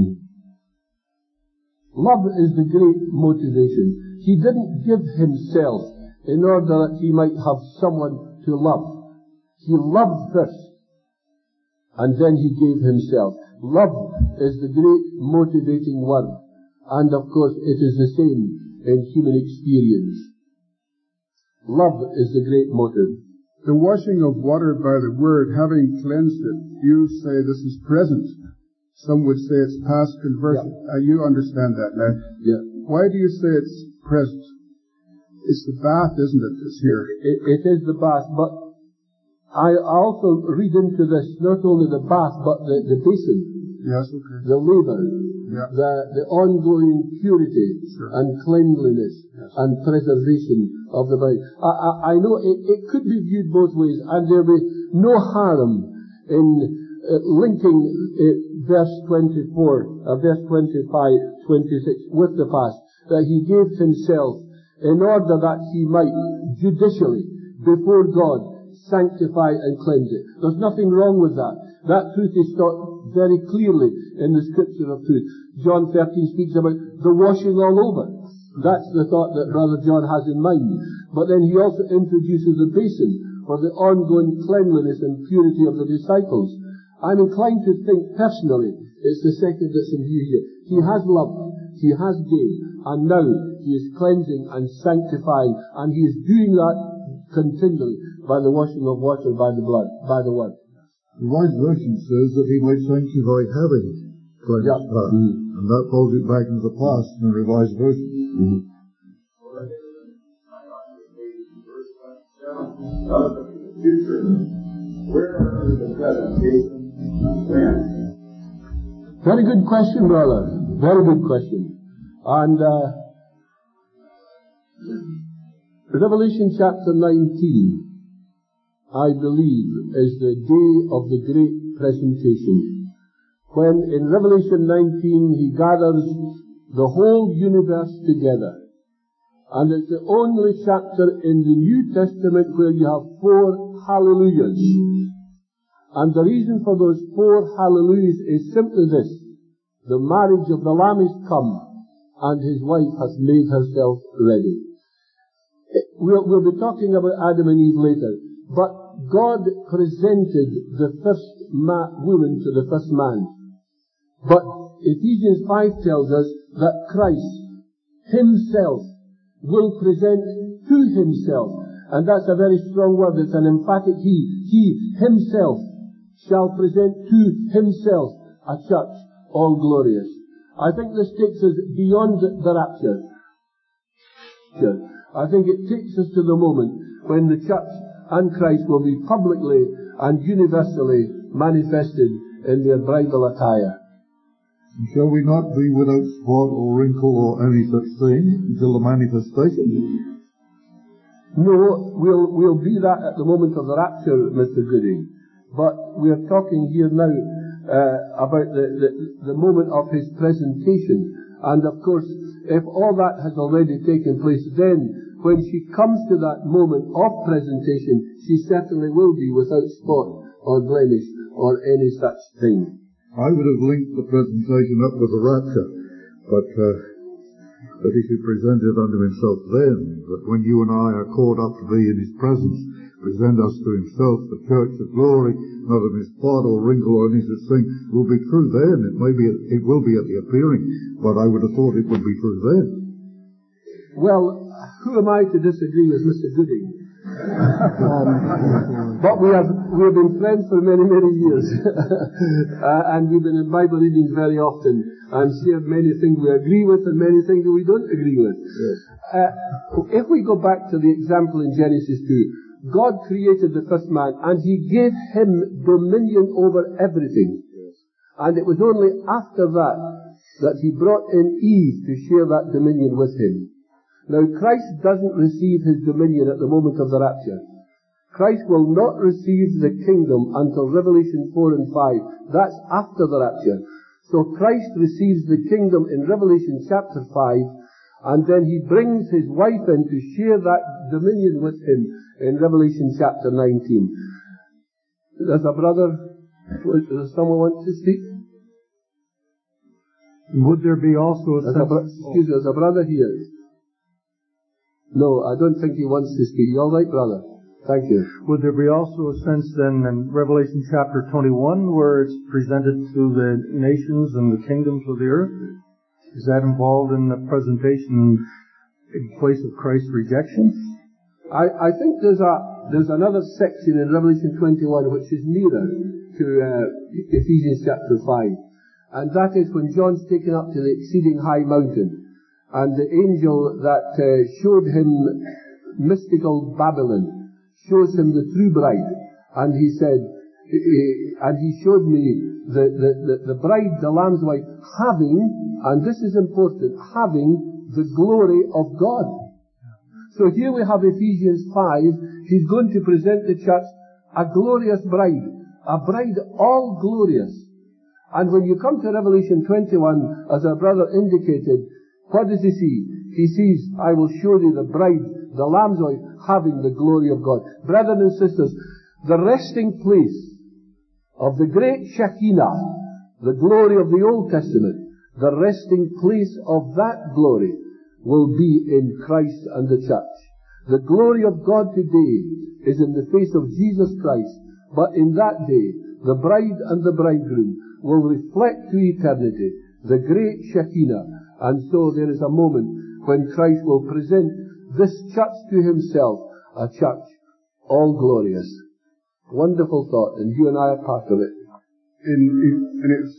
Love is the great motivation. He didn't give himself in order that he might have someone to love. He loved first, and then he gave himself. Love is the great motivating one, and of course it is the same in human experience. Love is the great motive. The washing of water by the word, having cleansed it, you say this is present. Some would say it's past conversion. Yeah. You understand that now. Yeah. Why do you say it's present? It's the bath, isn't it, that's here? It is the bath, but I also read into this not only the bath, but the basin. Yes, okay. The laver. Yeah. The ongoing purity and cleanliness and preservation of the body. I know it could be viewed both ways, and there will be no harm in linking verse 24, verse 25, 26 with the past, that he gave himself in order that he might judicially, before God, sanctify and cleanse it. There's nothing wrong with that. That truth is taught very clearly in the scripture of truth. John 13 speaks about the washing all over. That's the thought that Brother John has in mind. But then he also introduces a basin for the ongoing cleanliness and purity of the disciples. I'm inclined to think personally it's the second that's in view here. He has loved, he has gave, and now he is cleansing and sanctifying, and he is doing that continually by the washing of water, by the blood, by the word. The Wise Version says that he might sanctify having cleansed her. And that pulls it back into the past in the Revised Version. Very good question, brother. Very good question. And Revelation chapter 19, I believe, is the day of the great presentation. When in Revelation 19 he gathers the whole universe together. And it's the only chapter in the New Testament where you have 4 hallelujahs. And the reason for those 4 hallelujahs is simply this: the marriage of the Lamb is come, and his wife has made herself ready. We'll be talking about Adam and Eve later, but God presented the first woman to the first man. But Ephesians 5 tells us that Christ himself will present to himself, and that's a very strong word. It's an emphatic he. He himself shall present to himself a church all glorious. I think this takes us beyond the rapture. I think it takes us to the moment when the church and Christ will be publicly and universally manifested in their bridal attire. Shall we not be without spot or wrinkle or any such thing until the manifestation? No, we'll be that at the moment of the rapture, Mr. Gooding. But we are talking here now about the moment of his presentation. And of course, if all that has already taken place, then when she comes to that moment of presentation, she certainly will be without spot or blemish or any such thing. I would have linked the presentation up with the rapture, but that he should present it unto himself then, that when you and I are caught up to be in his presence, present us to himself, the church of glory, not of his spot or wrinkle or any such thing, will be true then. It will be at the appearing, but I would have thought it would be true then. Well, who am I to disagree with Mr. Gooding? But we have been friends for many, many years. And we've been in Bible readings very often and shared many things we agree with and many things that we don't agree with. Yes. If we go back to the example in Genesis 2, God created the first man and he gave him dominion over everything. Yes. And it was only after that he brought in Eve to share that dominion with him. Now, Christ doesn't receive his dominion at the moment of the rapture. Christ will not receive the kingdom until Revelation 4 and 5. That's after the rapture. So Christ receives the kingdom in Revelation chapter 5, and then he brings his wife in to share that dominion with him in Revelation chapter 19. Does someone want to speak? Would there be also a sense... There's a brother here. No, I don't think he wants to speak. You all right, brother? Thank you. Would there be also a sense then in Revelation chapter 21 where it's presented to the nations and the kingdoms of the earth? Is that involved in the presentation in place of Christ's rejection? I think there's another section in Revelation 21 which is nearer to Ephesians chapter 5. And that is when John's taken up to the exceeding high mountain. And the angel that showed him mystical Babylon shows him the true bride. And he said, and he showed me the bride, the Lamb's wife, having, and this is important, having the glory of God. So here we have Ephesians 5. He's going to present the church a glorious bride, a bride all glorious. And when you come to Revelation 21, as our brother indicated, what does he see? He sees, I will show thee the bride, the Lamb's wife, having the glory of God. Brethren and sisters, the resting place of the great Shekinah, the glory of the Old Testament, the resting place of that glory will be in Christ and the church. The glory of God today is in the face of Jesus Christ, but in that day, the bride and the bridegroom will reflect to eternity the great Shekinah. And so there is a moment when Christ will present this church to himself, a church all glorious. Wonderful thought, and you and I are part of it. And it's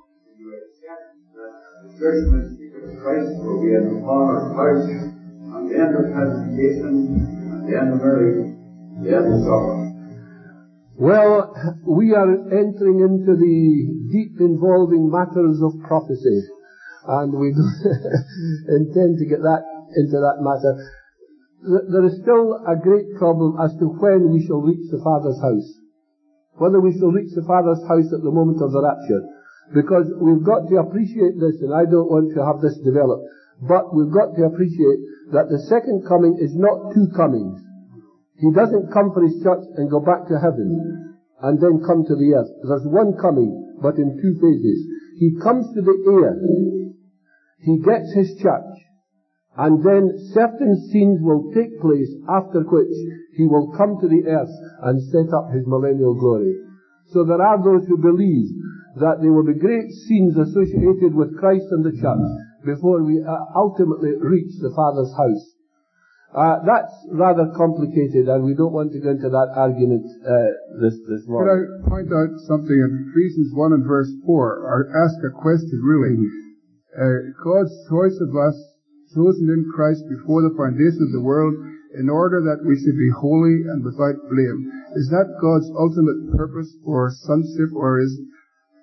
the church of Christ will be in the Father's house, and the end of presentation, and the end of marriage, the end of supper. Well, we are entering into the deep involving matters of prophecy. And we intend to get into that matter. There is still a great problem as to when we shall reach the Father's house. Whether we shall reach the Father's house at the moment of the rapture. Because we've got to appreciate this, and I don't want to have this develop, but we've got to appreciate that the second coming is not two comings. He doesn't come for his church and go back to heaven and then come to the earth. There's one coming, but in two phases. He comes to the earth. He gets his church, and then certain scenes will take place, after which he will come to the earth and set up his millennial glory. So there are those who believe that there will be great scenes associated with Christ and the church before we ultimately reach the Father's house. That's rather complicated, and we don't want to go into that argument this morning. Could I point out something in Ephesians 1 and verse 4, or ask a question really? God's choice of us, chosen in Christ before the foundation of the world, in order that we should be holy and without blame. Is that God's ultimate purpose for sonship, or is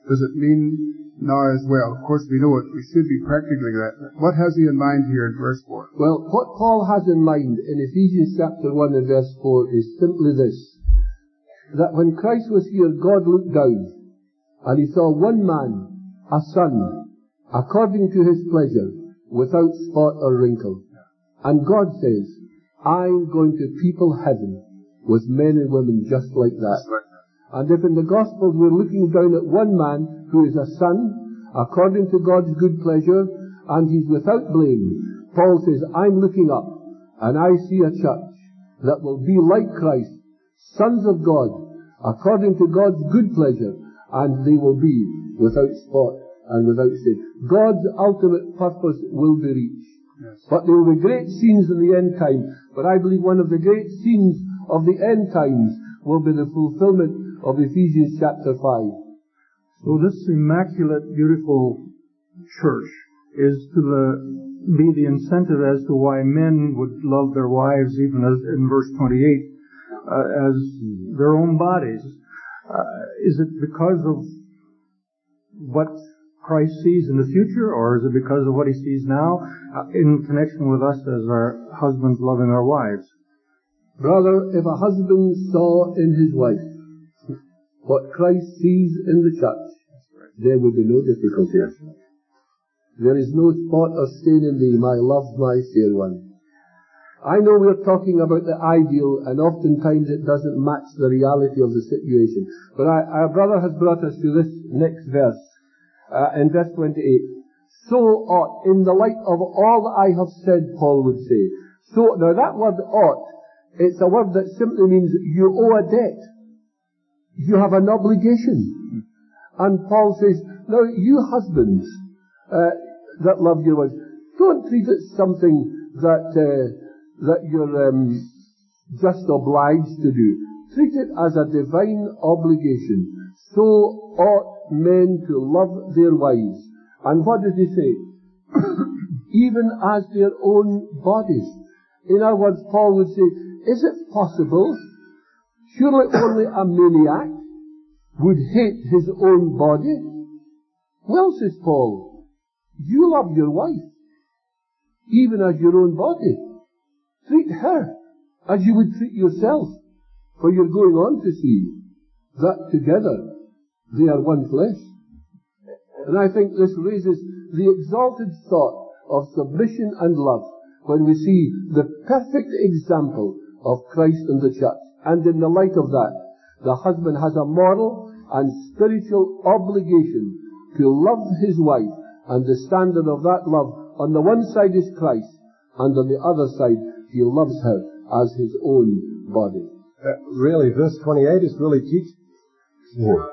does it mean now as well? Of course, we know it. We should be practically that. What has he in mind here in verse 4? Well, what Paul has in mind in Ephesians chapter 1 and verse 4 is simply this, that when Christ was here, God looked down and he saw one man, a son, according to his pleasure, without spot or wrinkle. And God says, I'm going to people heaven with men and women just like that. And if in the Gospels we're looking down at one man who is a son, according to God's good pleasure, and he's without blame, Paul says, I'm looking up, and I see a church that will be like Christ, sons of God, according to God's good pleasure, and they will be without spot and without sin. God's ultimate purpose will be reached. Yes. But there will be great scenes in the end time. But I believe one of the great scenes of the end times will be the fulfillment of Ephesians chapter 5. So this immaculate, beautiful church is to be the incentive as to why men would love their wives, even as in verse 28, as their own bodies. Is it because of what Christ sees in the future, or is it because of what he sees now in connection with us as our husbands loving our wives? Brother, if a husband saw in his wife what Christ sees in the church, there would be no difficulty. There is no spot or stain in thee, my love, my fair one. I know we're talking about the ideal, and oftentimes it doesn't match the reality of the situation. But our brother has brought us to this next verse, in verse 28. So ought, in the light of all that I have said, Paul would say. So, now that word ought, it's a word that simply means you owe a debt. You have an obligation. And Paul says, now you husbands that love your wives, don't treat it something that you're just obliged to do. Treat it as a divine obligation. So ought men to love their wives. And what does he say? Even as their own bodies. In other words, Paul would say, is it possible? Surely only a maniac would hate his own body. Well, says Paul, you love your wife, even as your own body. Treat her as you would treat yourself, for you're going on to see that together they are one flesh. And I think this raises the exalted thought of submission and love when we see the perfect example of Christ and the church. And in the light of that, the husband has a moral and spiritual obligation to love his wife, and the standard of that love on the one side is Christ, and on the other side he loves her as his own body. Really, verse 28 is really teaching. Yeah.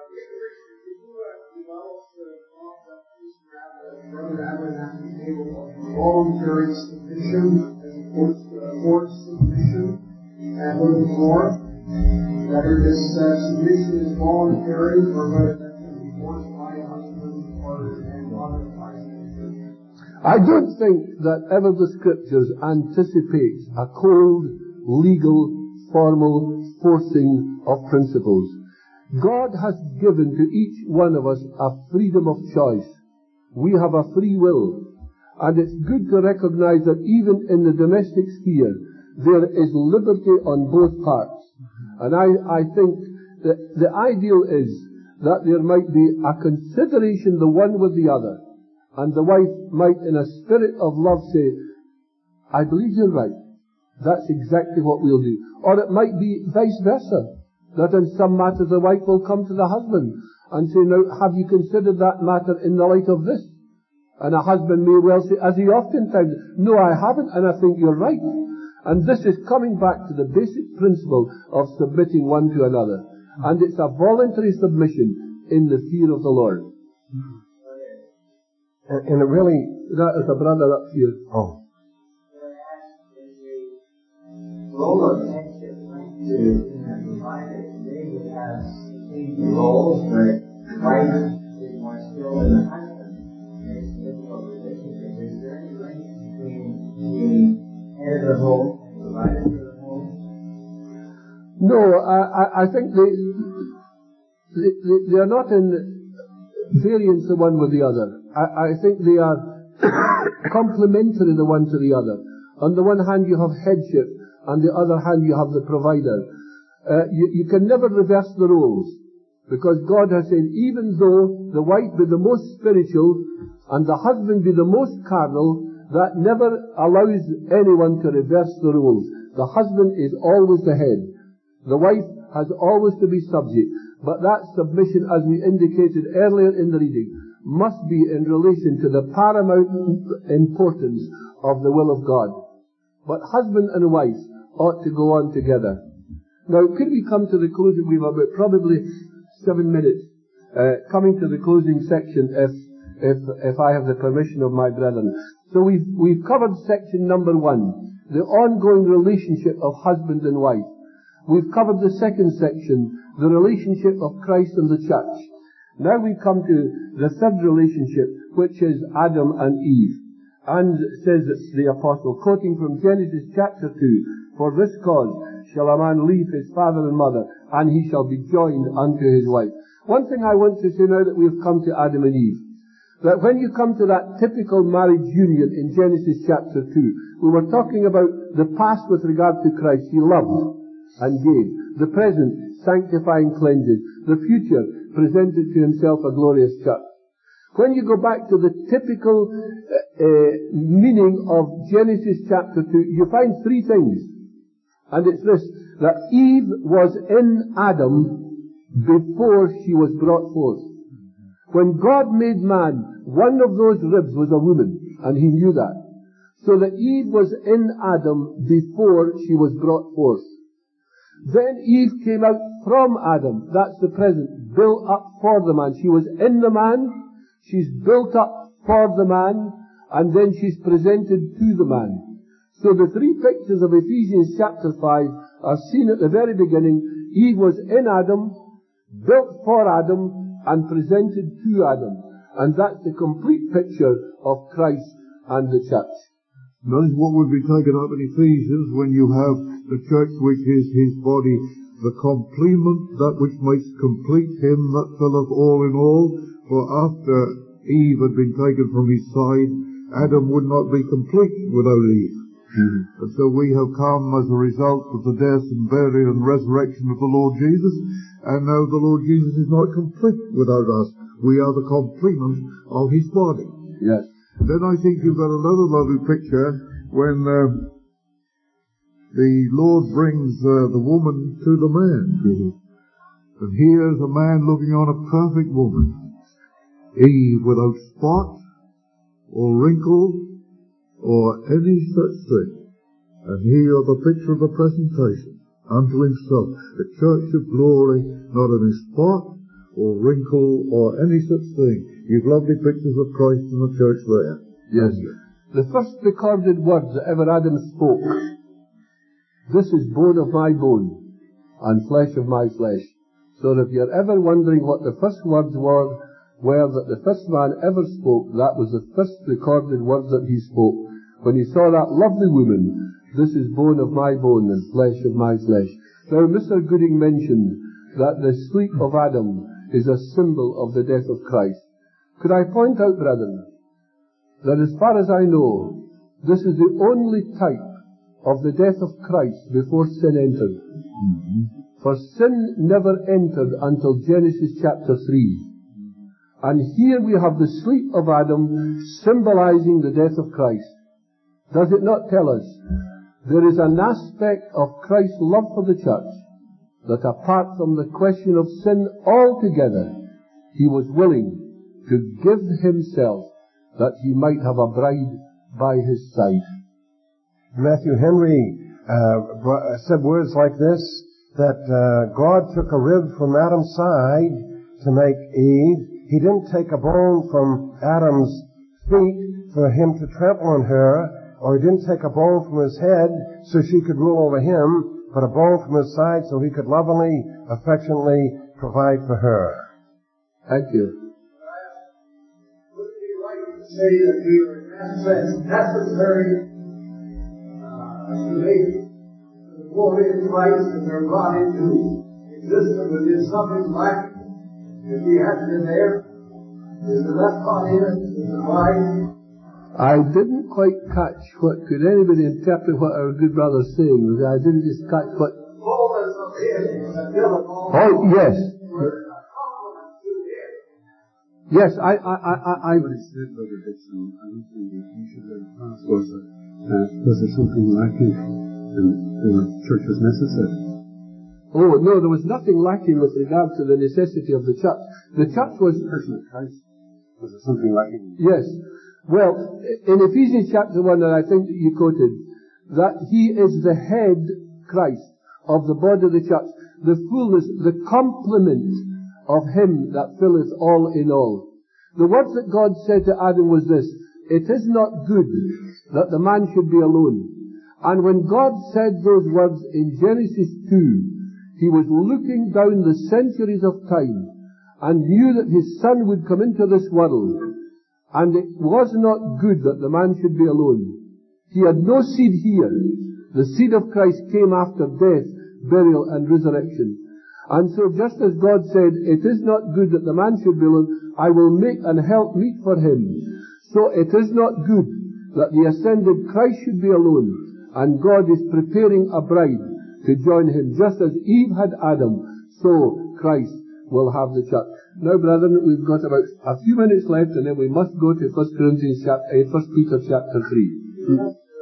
Voluntary submission as opposed to forced submission, and furthermore, whether this submission is voluntary or whether that can be forced by a husband and father by submission. I don't think that ever the Scriptures anticipates a cold, legal, formal forcing of principles. God has given to each one of us a freedom of choice. We have a free will. And it's good to recognize that even in the domestic sphere, there is liberty on both parts. And I think that the ideal is that there might be a consideration the one with the other. And the wife might, in a spirit of love, say, I believe you're right. That's exactly what we'll do. Or it might be vice versa. That in some matters the wife will come to the husband and say, now, have you considered that matter in the light of this? And a husband may well say, as he oftentimes, no, I haven't, and I think you're right. And this is coming back to the basic principle of submitting one to another. And it's a voluntary submission in the fear of the Lord. And it really... That is a brother up here. Oh. Role of headship to provider. Today we have changing roles where the wife is more skilled than the husband. It's a difficult relationship. Is there any link between the head of the home and the provider for the home? No, I think they are not in variance the one with the other. I think they are complementary the one to the other. On the one hand you have headship, on the other hand you have the provider. You can never reverse the roles, because God has said, even though the wife be the most spiritual and the husband be the most carnal, that never allows anyone to reverse the roles. The husband is always the head. The wife has always to be subject. But that submission, as we indicated earlier in the reading, must be in relation to the paramount importance of the will of God. But husband and wife ought to go on together. Now, could we come to the closing? We've about probably 7 minutes. Coming to the closing section, if I have the permission of my brethren. So we've covered section number 1, the ongoing relationship of husband and wife. We've covered the second section, the relationship of Christ and the church. Now we come to the third relationship, which is Adam and Eve. And says the apostle, quoting from Genesis chapter 2, "For this cause shall a man leave his father and mother, and he shall be joined unto his wife." One thing I want to say now that we have come to Adam and Eve, that when you come to that typical marriage union in Genesis chapter 2, we were talking about the past with regard to Christ. He loved and gave. The present, sanctifying, cleanses. The future, presented to himself a glorious church. When you go back to the typical meaning of Genesis chapter 2, you find 3 things. And it's this, that Eve was in Adam before she was brought forth. When God made man, one of those ribs was a woman, and he knew that. So that Eve was in Adam before she was brought forth. Then Eve came out from Adam, that's the present, built up for the man. She was in the man, she's built up for the man, and then she's presented to the man. So the 3 pictures of Ephesians chapter 5 are seen at the very beginning. Eve was in Adam, built for Adam, and presented to Adam. And that's the complete picture of Christ and the church. That is what would be taken up in Ephesians when you have the church which is his body, the complement, that which makes complete him that filleth all in all. For after Eve had been taken from his side, Adam would not be complete without Eve. And so we have come as a result of the death and burial and resurrection of the Lord Jesus, and now the Lord Jesus is not complete without us. We are the complement of his body. Yes. Then I think you've got another lovely picture when the Lord brings the woman to the man. And here's a man looking on a perfect woman. Eve without spot or wrinkle or any such thing. And here the picture of the presentation unto himself, a church of glory, not any spot or wrinkle or any such thing. You've lovely pictures of Christ in the church there. Yes. The first recorded words that ever Adam spoke, "This is bone of my bone and flesh of my flesh." So if you're ever wondering what the first words were that the first man ever spoke, that was the first recorded words that he spoke. When he saw that lovely woman, "This is bone of my bone and flesh of my flesh." Now Mr. Gooding mentioned that the sleep of Adam is a symbol of the death of Christ. Could I point out, brethren, that as far as I know, this is the only type of the death of Christ before sin entered. For sin never entered until Genesis chapter 3. And here we have the sleep of Adam symbolizing the death of Christ. Does it not tell us there is an aspect of Christ's love for the church that apart from the question of sin altogether, he was willing to give himself that he might have a bride by his side. Matthew Henry said words like this, that God took a rib from Adam's side to make Eve. He didn't take a bone from Adam's feet for him to trample on her, or he didn't take a bone from his head so she could rule over him, but a bone from his side so he could lovingly, affectionately provide for her. Thank you. Would it be right to say that we are in that sense necessary to make the glory of Christ and their brought into existence, but there's something lacking if we hadn't been there? Is the left body in it? Is the bride? I didn't quite catch what, could anybody interpret what our good brother's saying? I didn't just catch what. Oh, yes. Yes, I What he said, Brother Dixon, I don't think that he should have asked was there something lacking and the church was necessary? Oh, no, there was nothing lacking with regard to the necessity of the church. The church was... The person of Christ. Was there something lacking? Yes. Well, in Ephesians chapter 1, and I think that you quoted, that he is the head, Christ, of the body of the church, the fullness, the complement of him that filleth all in all. The words that God said to Adam was this: it is not good that the man should be alone. And when God said those words in Genesis 2, he was looking down the centuries of time and knew that his son would come into this world. And it was not good that the man should be alone. He had no seed here. The seed of Christ came after death, burial, and resurrection. And so just as God said, it is not good that the man should be alone, I will make an help meet for him. So it is not good that the ascended Christ should be alone. And God is preparing a bride to join him. Just as Eve had Adam, so Christ will have the church. Now, brethren, we've got about a few minutes left, and then we must go to 1 Peter chapter 3.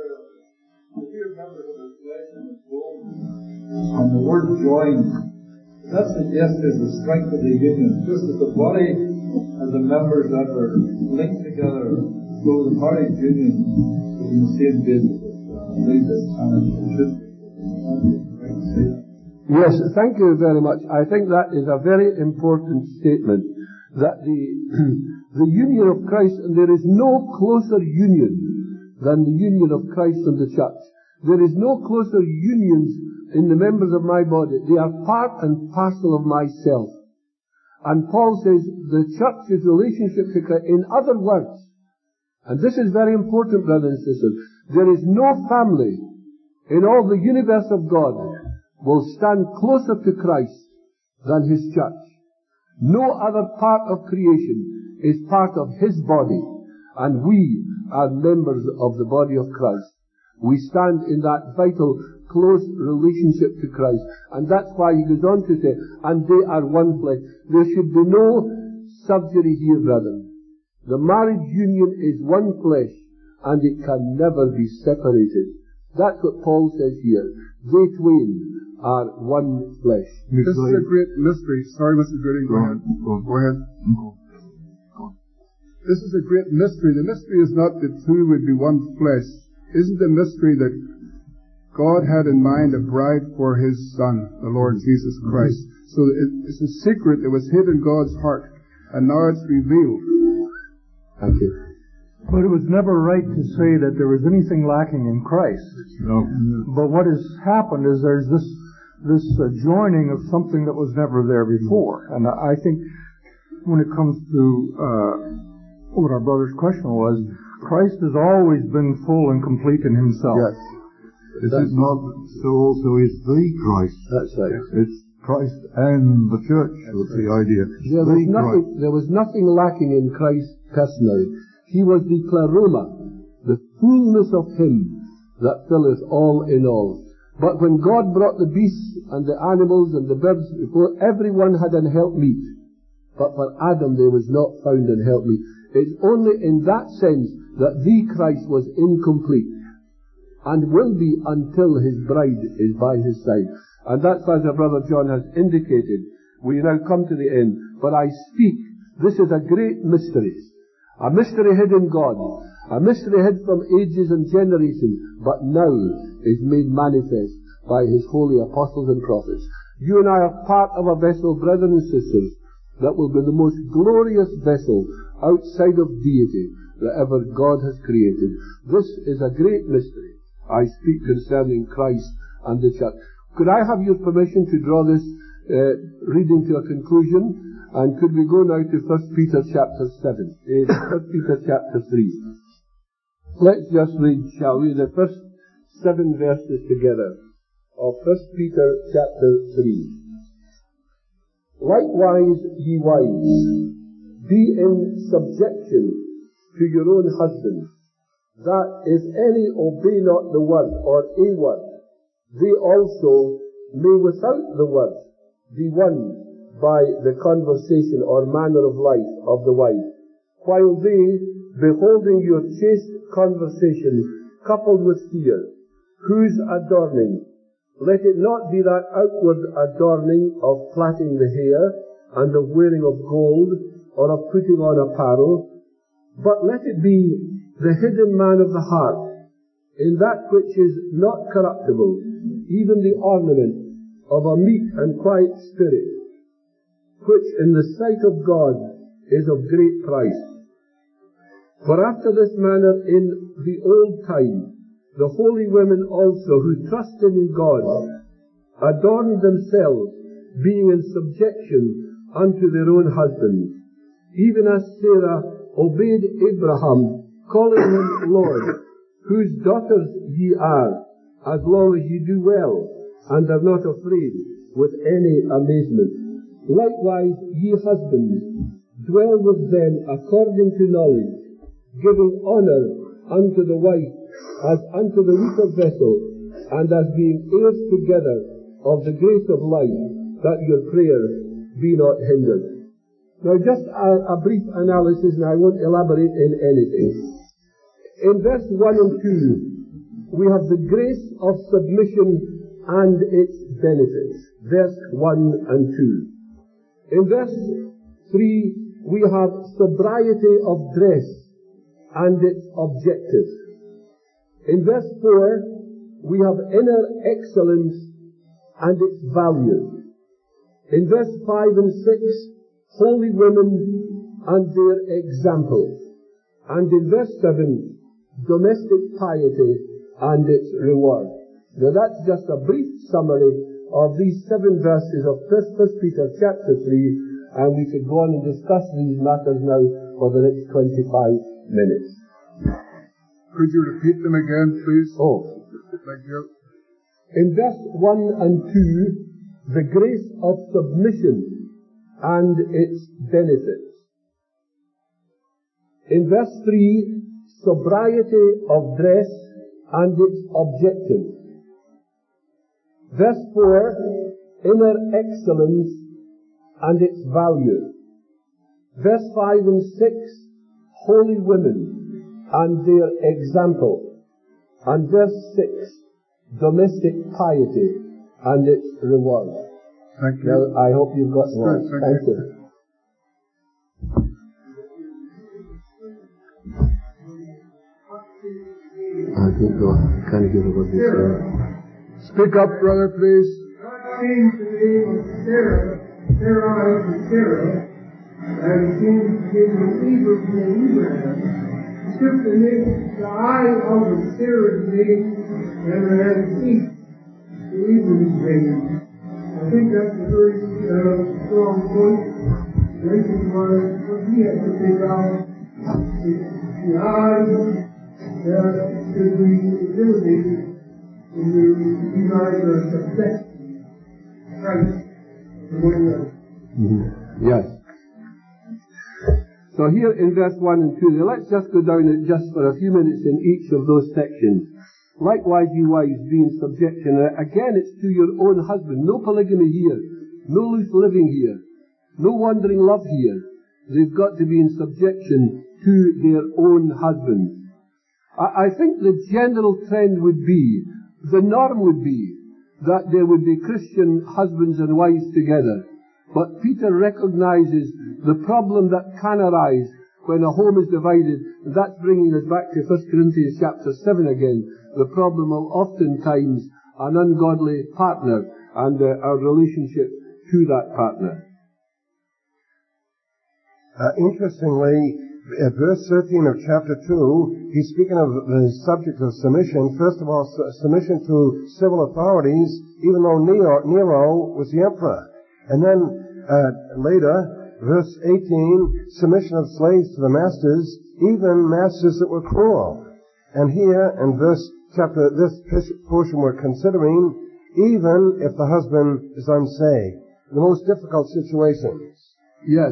On the word join, that suggests there's the strength of the union. Just as the body and the members that are linked together, so the body's union is in the same business. Yes, thank you very much. I think that is a very important statement, that the union of Christ, and there is no closer union than the union of Christ and the church. There is no closer unions in the members of my body. They are part and parcel of myself. And Paul says the church's relationship to Christ, in other words, and this is very important, brothers and sisters, there is no family in all the universe of God will stand closer to Christ than his church. No other part of creation is part of his body, and we are members of the body of Christ. We stand in that vital, close relationship to Christ. And that's why he goes on to say, and they are one flesh. There should be no surgery here, brethren. The marriage union is one flesh, and it can never be separated. That's what Paul says here. They twain are one flesh. This is a great mystery. Sorry, Mr. Gooding, go ahead. Go ahead. This is a great mystery. The mystery is not that two would be one flesh. Isn't the mystery that God had in mind a bride for his Son, the Lord Jesus Christ? So it's a secret that was hid in God's heart, and now it's revealed. Thank you. But it was never right to say that there was anything lacking in Christ. No. But what has happened is there's this joining of something that was never there before. And I think when it comes to what our brother's question was, Christ has always been full and complete in himself. Yes. Is it not so also is the Christ? That's right. It's Christ and the church, was the idea. There was nothing lacking in Christ personally. He was the pleroma, the fullness of him that filleth all in all. But when God brought the beasts and the animals and the birds before, everyone had an helpmeet. But for Adam there was not found an helpmeet. It's only in that sense that the Christ was incomplete, and will be until his bride is by his side. And that's as our brother John has indicated. We now come to the end. But I speak, this is a great mystery. A mystery hid in God. A mystery hid from ages and generations, but now is made manifest by his holy apostles and prophets. You and I are part of a vessel, brethren and sisters, that will be the most glorious vessel outside of deity that ever God has created. This is a great mystery. I speak concerning Christ and the church. Could I have your permission to draw this reading to a conclusion? And could we go now to 1 Peter chapter 7? 1 Peter chapter 3. Let's just read, shall we, the first 7 verses together of 1 Peter chapter 3. Likewise, ye wives, Be in subjection to your own husbands, that if any obey not the word or a word, they also may without the word be won by the conversation or manner of life of the wife, while they, beholding your chaste conversation coupled with fear, whose adorning, let it not be that outward adorning of plaiting the hair and of wearing of gold or of putting on apparel, but let it be the hidden man of the heart, in that which is not corruptible, even the ornament of a meek and quiet spirit, which in the sight of God is of great price. For after this manner in the old time, the holy women also, who trusted in God, adorned themselves, being in subjection unto their own husbands, even as Sarah obeyed Abraham, calling him Lord, whose daughters ye are, as long as ye do well, and are not afraid with any amazement. Likewise, ye husbands, dwell with them according to knowledge, giving honour unto the wife as unto the weaker vessel, and as being heirs together of the grace of life, that your prayers be not hindered. Now just a brief analysis, and I won't elaborate in anything. In verse 1 and 2, we have the grace of submission and its benefits. Verse 1 and 2. In verse 3, we have sobriety of dress and its objectives. In verse 4, we have inner excellence and its value. In verse 5 and 6, holy women and their example. And in verse 7, domestic piety and its reward. Now that's just a brief summary of these 7 verses of 1 Peter chapter 3, and we could go on and discuss these matters now for the next 25 minutes. Could you repeat them again, please? Oh. Thank you. In verse 1 and 2, the grace of submission and its benefits. In verse 3, sobriety of dress and its objective. Verse 4, inner excellence and its value. Verse 5 and 6, holy women and their example. And verse 6, domestic piety and its reward. Thank you. Now, I hope you've got them all. Thank you. I think so. Kind of give it what you said. Speak up, brother, please. God seems to be Sarah, and it seems to be the evil from Abraham. Scripture makes the eye of the Sarah's name and the feet the evil's name. I think that's a very strong point. Lincoln was what he had to pick out. The eye that should be eliminated in the eye of success. Christ. Yes. So here in verse 1 and 2, now let's just go down it just for a few minutes in each of those sections. Likewise, you wives, be in subjection. Again, it's to your own husband. No polygamy here. No loose living here. No wandering love here. They've got to be in subjection to their own husbands. I think the general trend would be, the norm would be, that there would be Christian husbands and wives together. But Peter recognizes the problem that can arise when a home is divided. And that's bringing us back to 1 Corinthians chapter 7 again. The problem of oftentimes an ungodly partner and our relationship to that partner. Interestingly, at verse 13 of chapter 2, he's speaking of the subject of submission. First of all, submission to civil authorities, even though Nero was the emperor. And then later, verse 18, submission of slaves to the masters, even masters that were cruel. And here, in this portion we're considering, even if the husband is unsaved. The most difficult situations. Yes.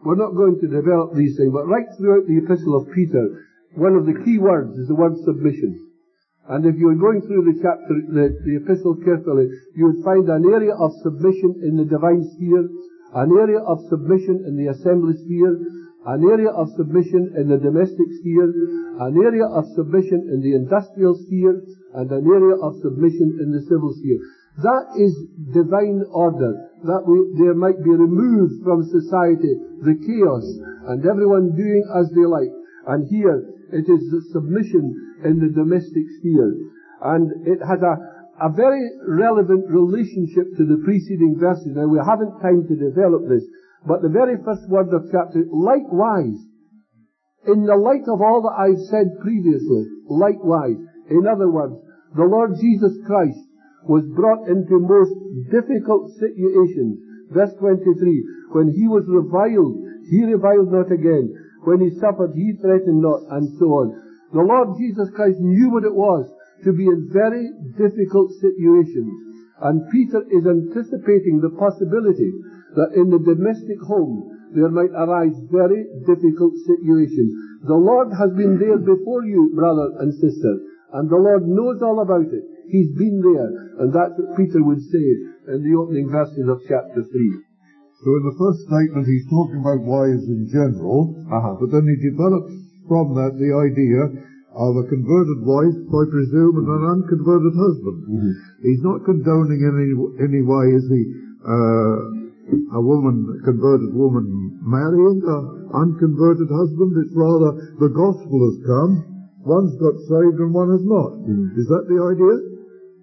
We're not going to develop these things, but right throughout the epistle of Peter, one of the key words is the word submission. And if you were going through the chapter, the epistle carefully, you would find an area of submission in the divine sphere, an area of submission in the assembly sphere, an area of submission in the domestic sphere, an area of submission in the industrial sphere, and an area of submission in the civil sphere. That is divine order, that there might be removed from society the chaos and everyone doing as they like. And here it is the submission in the domestic sphere. And it has a very relevant relationship to the preceding verses. Now we haven't time to develop this, but the very first word of chapter, likewise, in the light of all that I've said previously, likewise, in other words, the Lord Jesus Christ was brought into most difficult situations. Verse 23, when he was reviled, he reviled not again. When he suffered, he threatened not, and so on. The Lord Jesus Christ knew what it was to be in very difficult situations. And Peter is anticipating the possibility that in the domestic home there might arise very difficult situations. The Lord has been there before you, brother and sister, and the Lord knows all about it. He's been there, and that's what Peter would say in the opening verses of chapter 3. So in the first statement he's talking about wives in general, but then he develops from that the idea of a converted wife, I presume, and an unconverted husband. He's not condoning in any way, is he, a converted woman marrying an unconverted husband. It's rather the gospel has come, one's got saved and one has not. Is that the idea?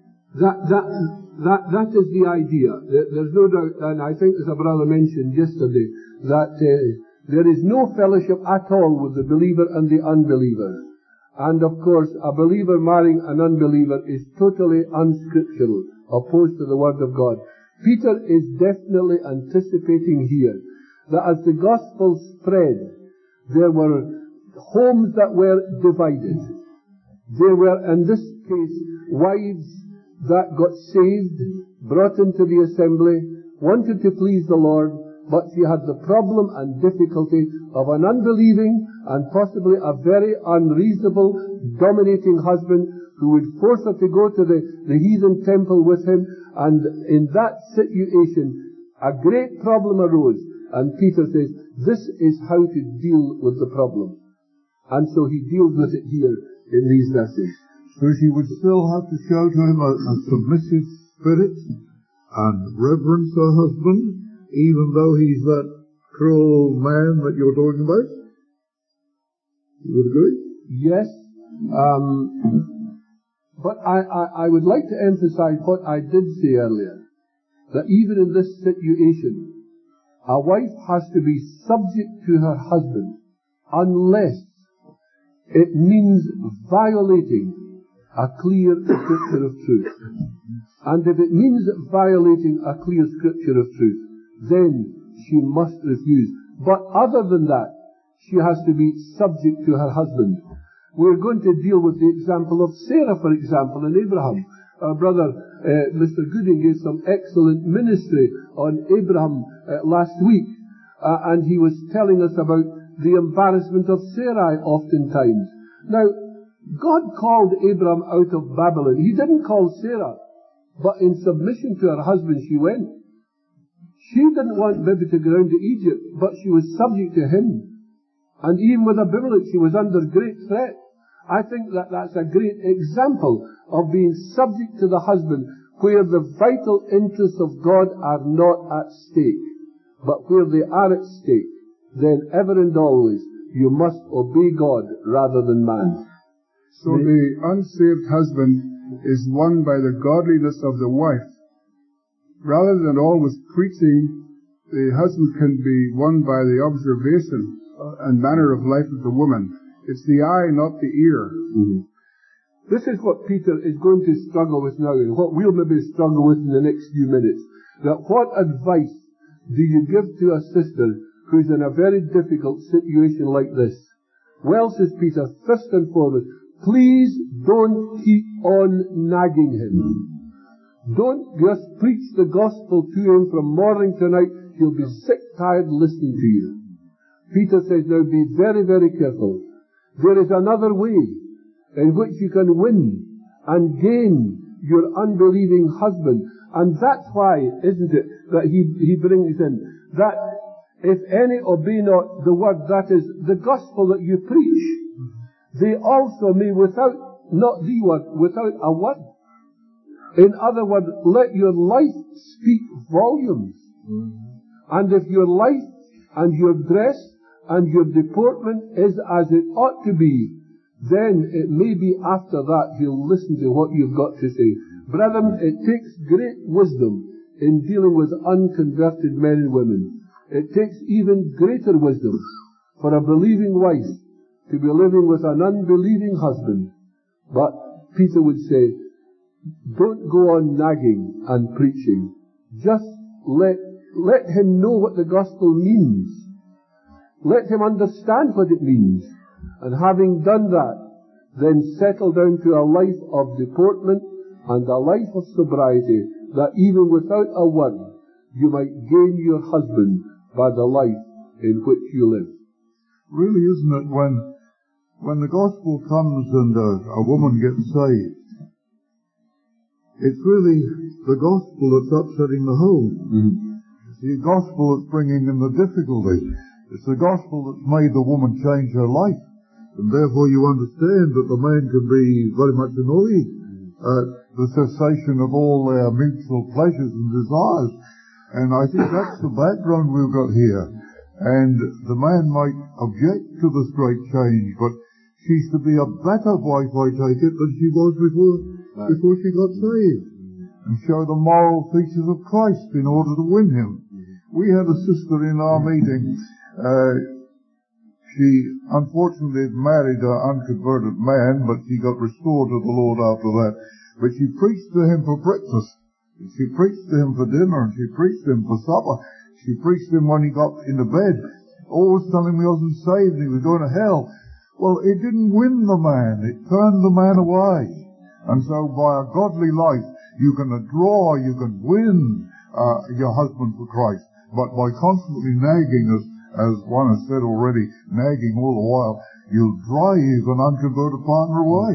That is the idea. There's no doubt, and I think as a brother mentioned yesterday, that there is no fellowship at all with the believer and the unbeliever. And of course, a believer marrying an unbeliever is totally unscriptural, opposed to the Word of God. Peter is definitely anticipating here that as the gospel spread, there were homes that were divided. There were, in this case, wives that got saved, brought into the assembly, wanted to please the Lord, but she had the problem and difficulty of an unbelieving and possibly a very unreasonable, dominating husband who would force her to go to the heathen temple with him, and in that situation a great problem arose, and Peter says, this is how to deal with the problem. And so he deals with it here in these verses. So she would still have to show to him a submissive spirit and reverence her husband, even though he's that cruel man that you're talking about? You would agree? Yes. But I would like to emphasize what I did say earlier, that even in this situation, a wife has to be subject to her husband unless it means violating a clear scripture of truth. And if it means violating a clear scripture of truth, then she must refuse. But other than that, she has to be subject to her husband. We're going to deal with the example of Sarah, for example, and Abraham. Our brother, Mr. Gooding, gave some excellent ministry on Abraham last week, and he was telling us about the embarrassment of Sarai oftentimes. Now, God called Abraham out of Babylon. He didn't call Sarah, but in submission to her husband she went. She didn't want maybe to go down to Egypt, but she was subject to him. And even with Abimelech she was under great threat. I think that that's a great example of being subject to the husband, where the vital interests of God are not at stake. But where they are at stake, then ever and always you must obey God rather than man. So the unsaved husband is won by the godliness of the wife. Rather than always preaching, the husband can be won by the observation and manner of life of the woman. It's the eye, not the ear. This is what Peter is going to struggle with now, and what we'll maybe struggle with in the next few minutes. That what advice do you give to a sister who's in a very difficult situation like this? Well, says Peter, first and foremost, please don't keep on nagging him. Don't just preach the gospel to him from morning to night. He'll be sick, tired listening to you. Peter says, now be very, very careful. There is another way in which you can win and gain your unbelieving husband. And that's why, isn't it, that he brings in that if any obey not the word, that is the gospel that you preach, they also may without, not the word, without a word. In other words, let your life speak volumes. And if your life and your dress and your deportment is as it ought to be, then it may be after that he'll listen to what you've got to say. Brethren, it takes great wisdom in dealing with unconverted men and women. It takes even greater wisdom for a believing wife to be living with an unbelieving husband. But Peter would say, don't go on nagging and preaching. Just let him know what the gospel means. Let him understand what it means. And having done that, then settle down to a life of deportment and a life of sobriety, that even without a word, you might gain your husband by the life in which you live. Really, isn't it, when the gospel comes and a woman gets saved, it's really the gospel that's upsetting the home. It's the gospel that's bringing in the difficulty. It's the gospel that's made the woman change her life. And therefore you understand that the man can be very much annoyed at the cessation of all their mutual pleasures and desires. And I think that's the background we've got here. And the man might object to this great change, but she's to be a better wife, I take it, than she was before she got saved. And show the moral features of Christ in order to win him. We had a sister in our meeting. She unfortunately had married an unconverted man, but she got restored to the Lord after that. But she preached to him for breakfast. She preached to him for dinner, and she preached to him for supper. She preached to him when he got into bed, always telling him he wasn't saved and he was going to hell. Well, it didn't win the man. It turned the man away. And so by a godly life, you can draw, you can win your husband for Christ. But by constantly nagging, as one has said already, nagging all the while, you'll drive an unconverted partner away.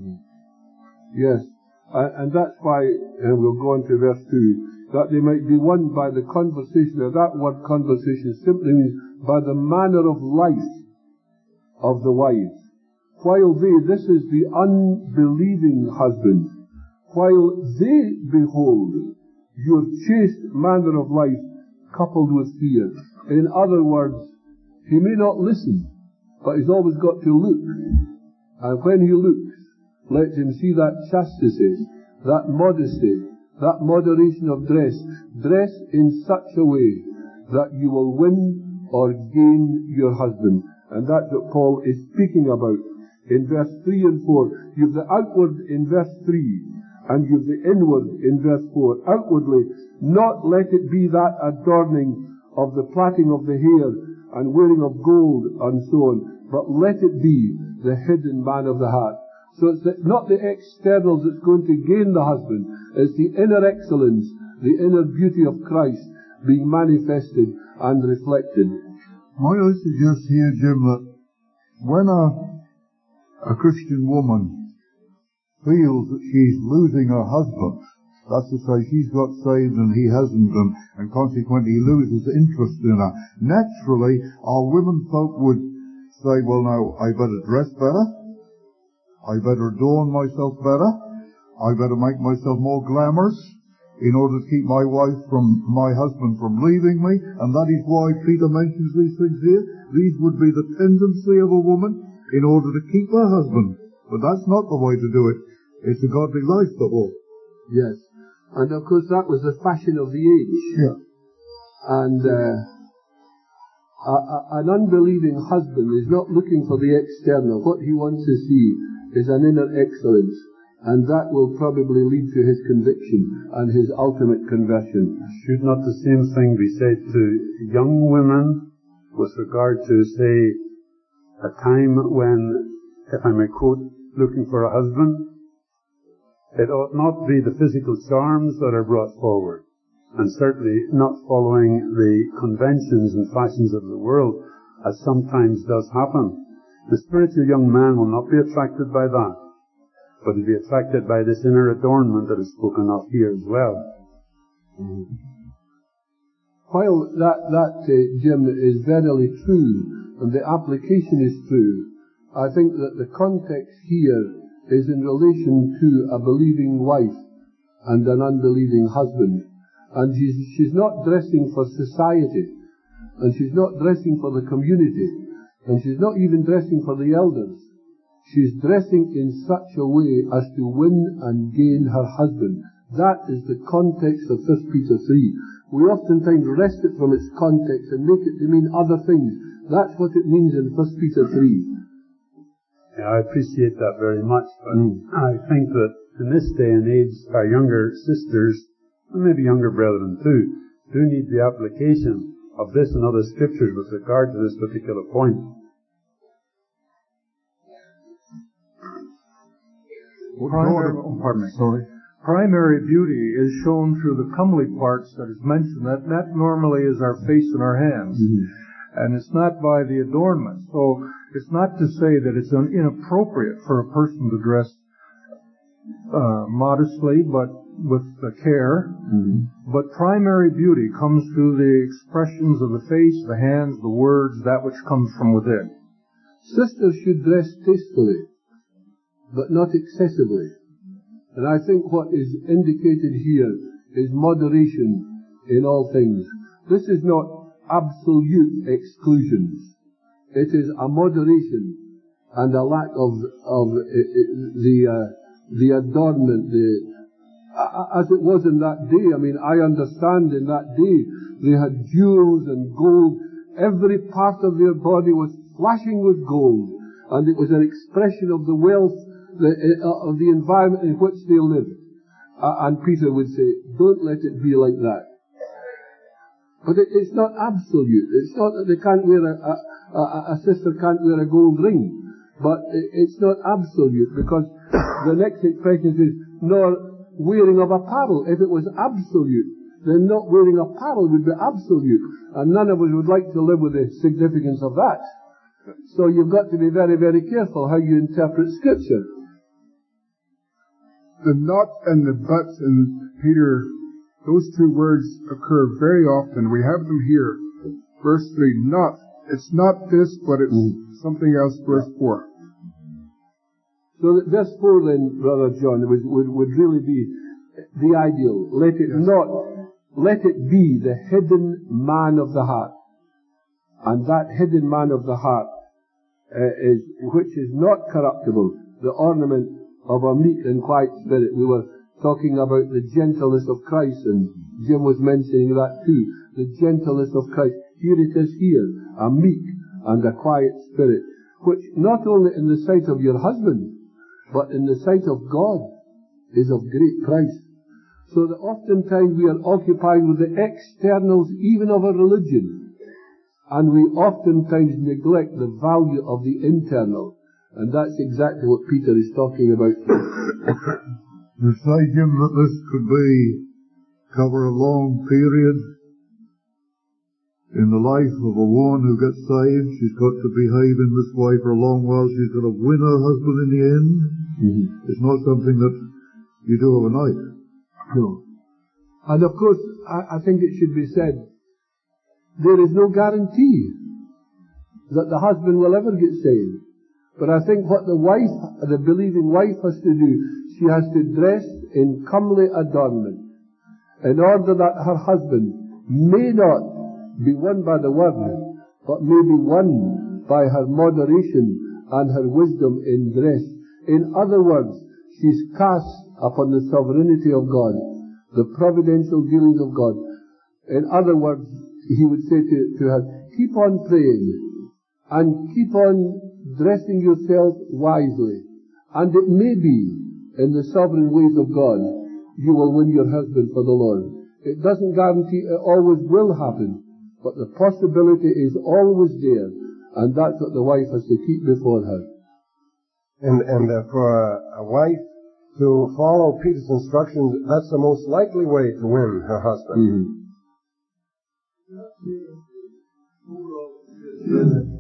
Yes. And that's why, and we'll go on to verse 2, that they might be won by the conversation. Now that word conversation simply means by the manner of life of the wife. While this is the unbelieving husband, while they behold your chaste manner of life coupled with fear. In other words, he may not listen, but he's always got to look. And when he looks, let him see that chastity, that modesty, that moderation of dress. Dress in such a way that you will win or gain your husband. And that's what Paul is speaking about in verse 3 and 4. You've the outward in verse 3, and you've the inward in verse 4. Outwardly, not let it be that adorning of the plaiting of the hair and wearing of gold and so on, but let it be the hidden man of the heart. So it's not the externals that's going to gain the husband. It's the inner excellence, the inner beauty of Christ being manifested and reflected. Might I suggest here, Jim, that when a Christian woman feels that she's losing her husband, that's to say she's got saved and he hasn't, and consequently he loses interest in her, naturally our women folk would say, well now, I better dress better, I better adorn myself better, I better make myself more glamorous in order to keep my husband from leaving me, and that is why Peter mentions these things here. These would be the tendency of a woman in order to keep her husband. But that's not the way to do it. It's a godly life, the whole. Yes. And of course that was the fashion of the age. Yeah. And an unbelieving husband is not looking for the external. What he wants to see is an inner excellence, and that will probably lead to his conviction and his ultimate conversion. Should not the same thing be said to young women with regard to, say, a time when, if I may quote, looking for a husband? It ought not be the physical charms that are brought forward, and certainly not following the conventions and fashions of the world. as sometimes does happen. The spiritual young man will not be attracted by that, but will be attracted by this inner adornment that is spoken of here as well. While that Jim, is verily true, and the application is true, I think that the context here is in relation to a believing wife and an unbelieving husband. And she's not dressing for society, and she's not dressing for the community, and she's not even dressing for the elders. She's dressing in such a way as to win and gain her husband. That is the context of 1 Peter 3. We oftentimes wrest it from its context and make it to mean other things. That's what it means in 1 Peter 3. Yeah, I appreciate that very much, but I think that in this day and age, our younger sisters, and maybe younger brethren too, do need the application of this and other scriptures with regard to this particular point. Primary beauty is shown through the comely parts that is mentioned. That normally is our face and our hands. And it's not by the adornment. So it's not to say that it's inappropriate for a person to dress modestly, but with care. But primary beauty comes through the expressions of the face, the hands, the words, that which comes from within. Sisters should dress tastefully, but not excessively. And I think what is indicated here is moderation in all things. This is not absolute exclusions. It is a moderation and a lack of the adornment, as it was in that day. I mean, I understand in that day they had jewels and gold. Every part of their body was flashing with gold, and it was an expression of the wealth of the environment in which they lived. And Peter would say, don't let it be like that. But it's not absolute. It's not that they can't wear a sister can't wear a gold ring. But it's not absolute, because the next expression is, nor wearing of apparel. If it was absolute, then not wearing apparel would be absolute. And none of us would like to live with the significance of that. So you've got to be very, very careful how you interpret Scripture. The not and the but in Peter, those two words occur very often. We have them here. Verse 3, not. It's not this, but it's something else, verse 4. So that verse 4 then, Brother John, would really be the ideal. Let it be the hidden man of the heart. And that hidden man of the heart, which is not corruptible, the ornament of a meek and quiet spirit. We were talking about the gentleness of Christ, and Jim was mentioning that too. The gentleness of Christ. Here it is here, a meek and a quiet spirit, which not only in the sight of your husband, but in the sight of God is of great price. So that oftentimes we are occupied with the externals even of a religion, and we oftentimes neglect the value of the internal. And that's exactly what Peter is talking about. You say, Jim, that this could cover a long period in the life of a woman who gets saved. She's got to behave in this way for a long while. She's got to win her husband in the end. It's not something that you do overnight. No. And of course, I think it should be said, there is no guarantee that the husband will ever get saved. But I think what the believing wife has to do, she has to dress in comely adornment in order that her husband may not be won by the word, but may be won by her moderation and her wisdom in dress. In other words, she's cast upon the sovereignty of God, the providential dealings of God. In other words, he would say to her, keep on praying and keep on dressing yourself wisely, and it may be in the sovereign ways of God you will win your husband for the Lord. It doesn't guarantee it always will happen, but the possibility is always there, and that's what the wife has to keep before her. And for a wife to follow Peter's instructions, that's the most likely way to win her husband.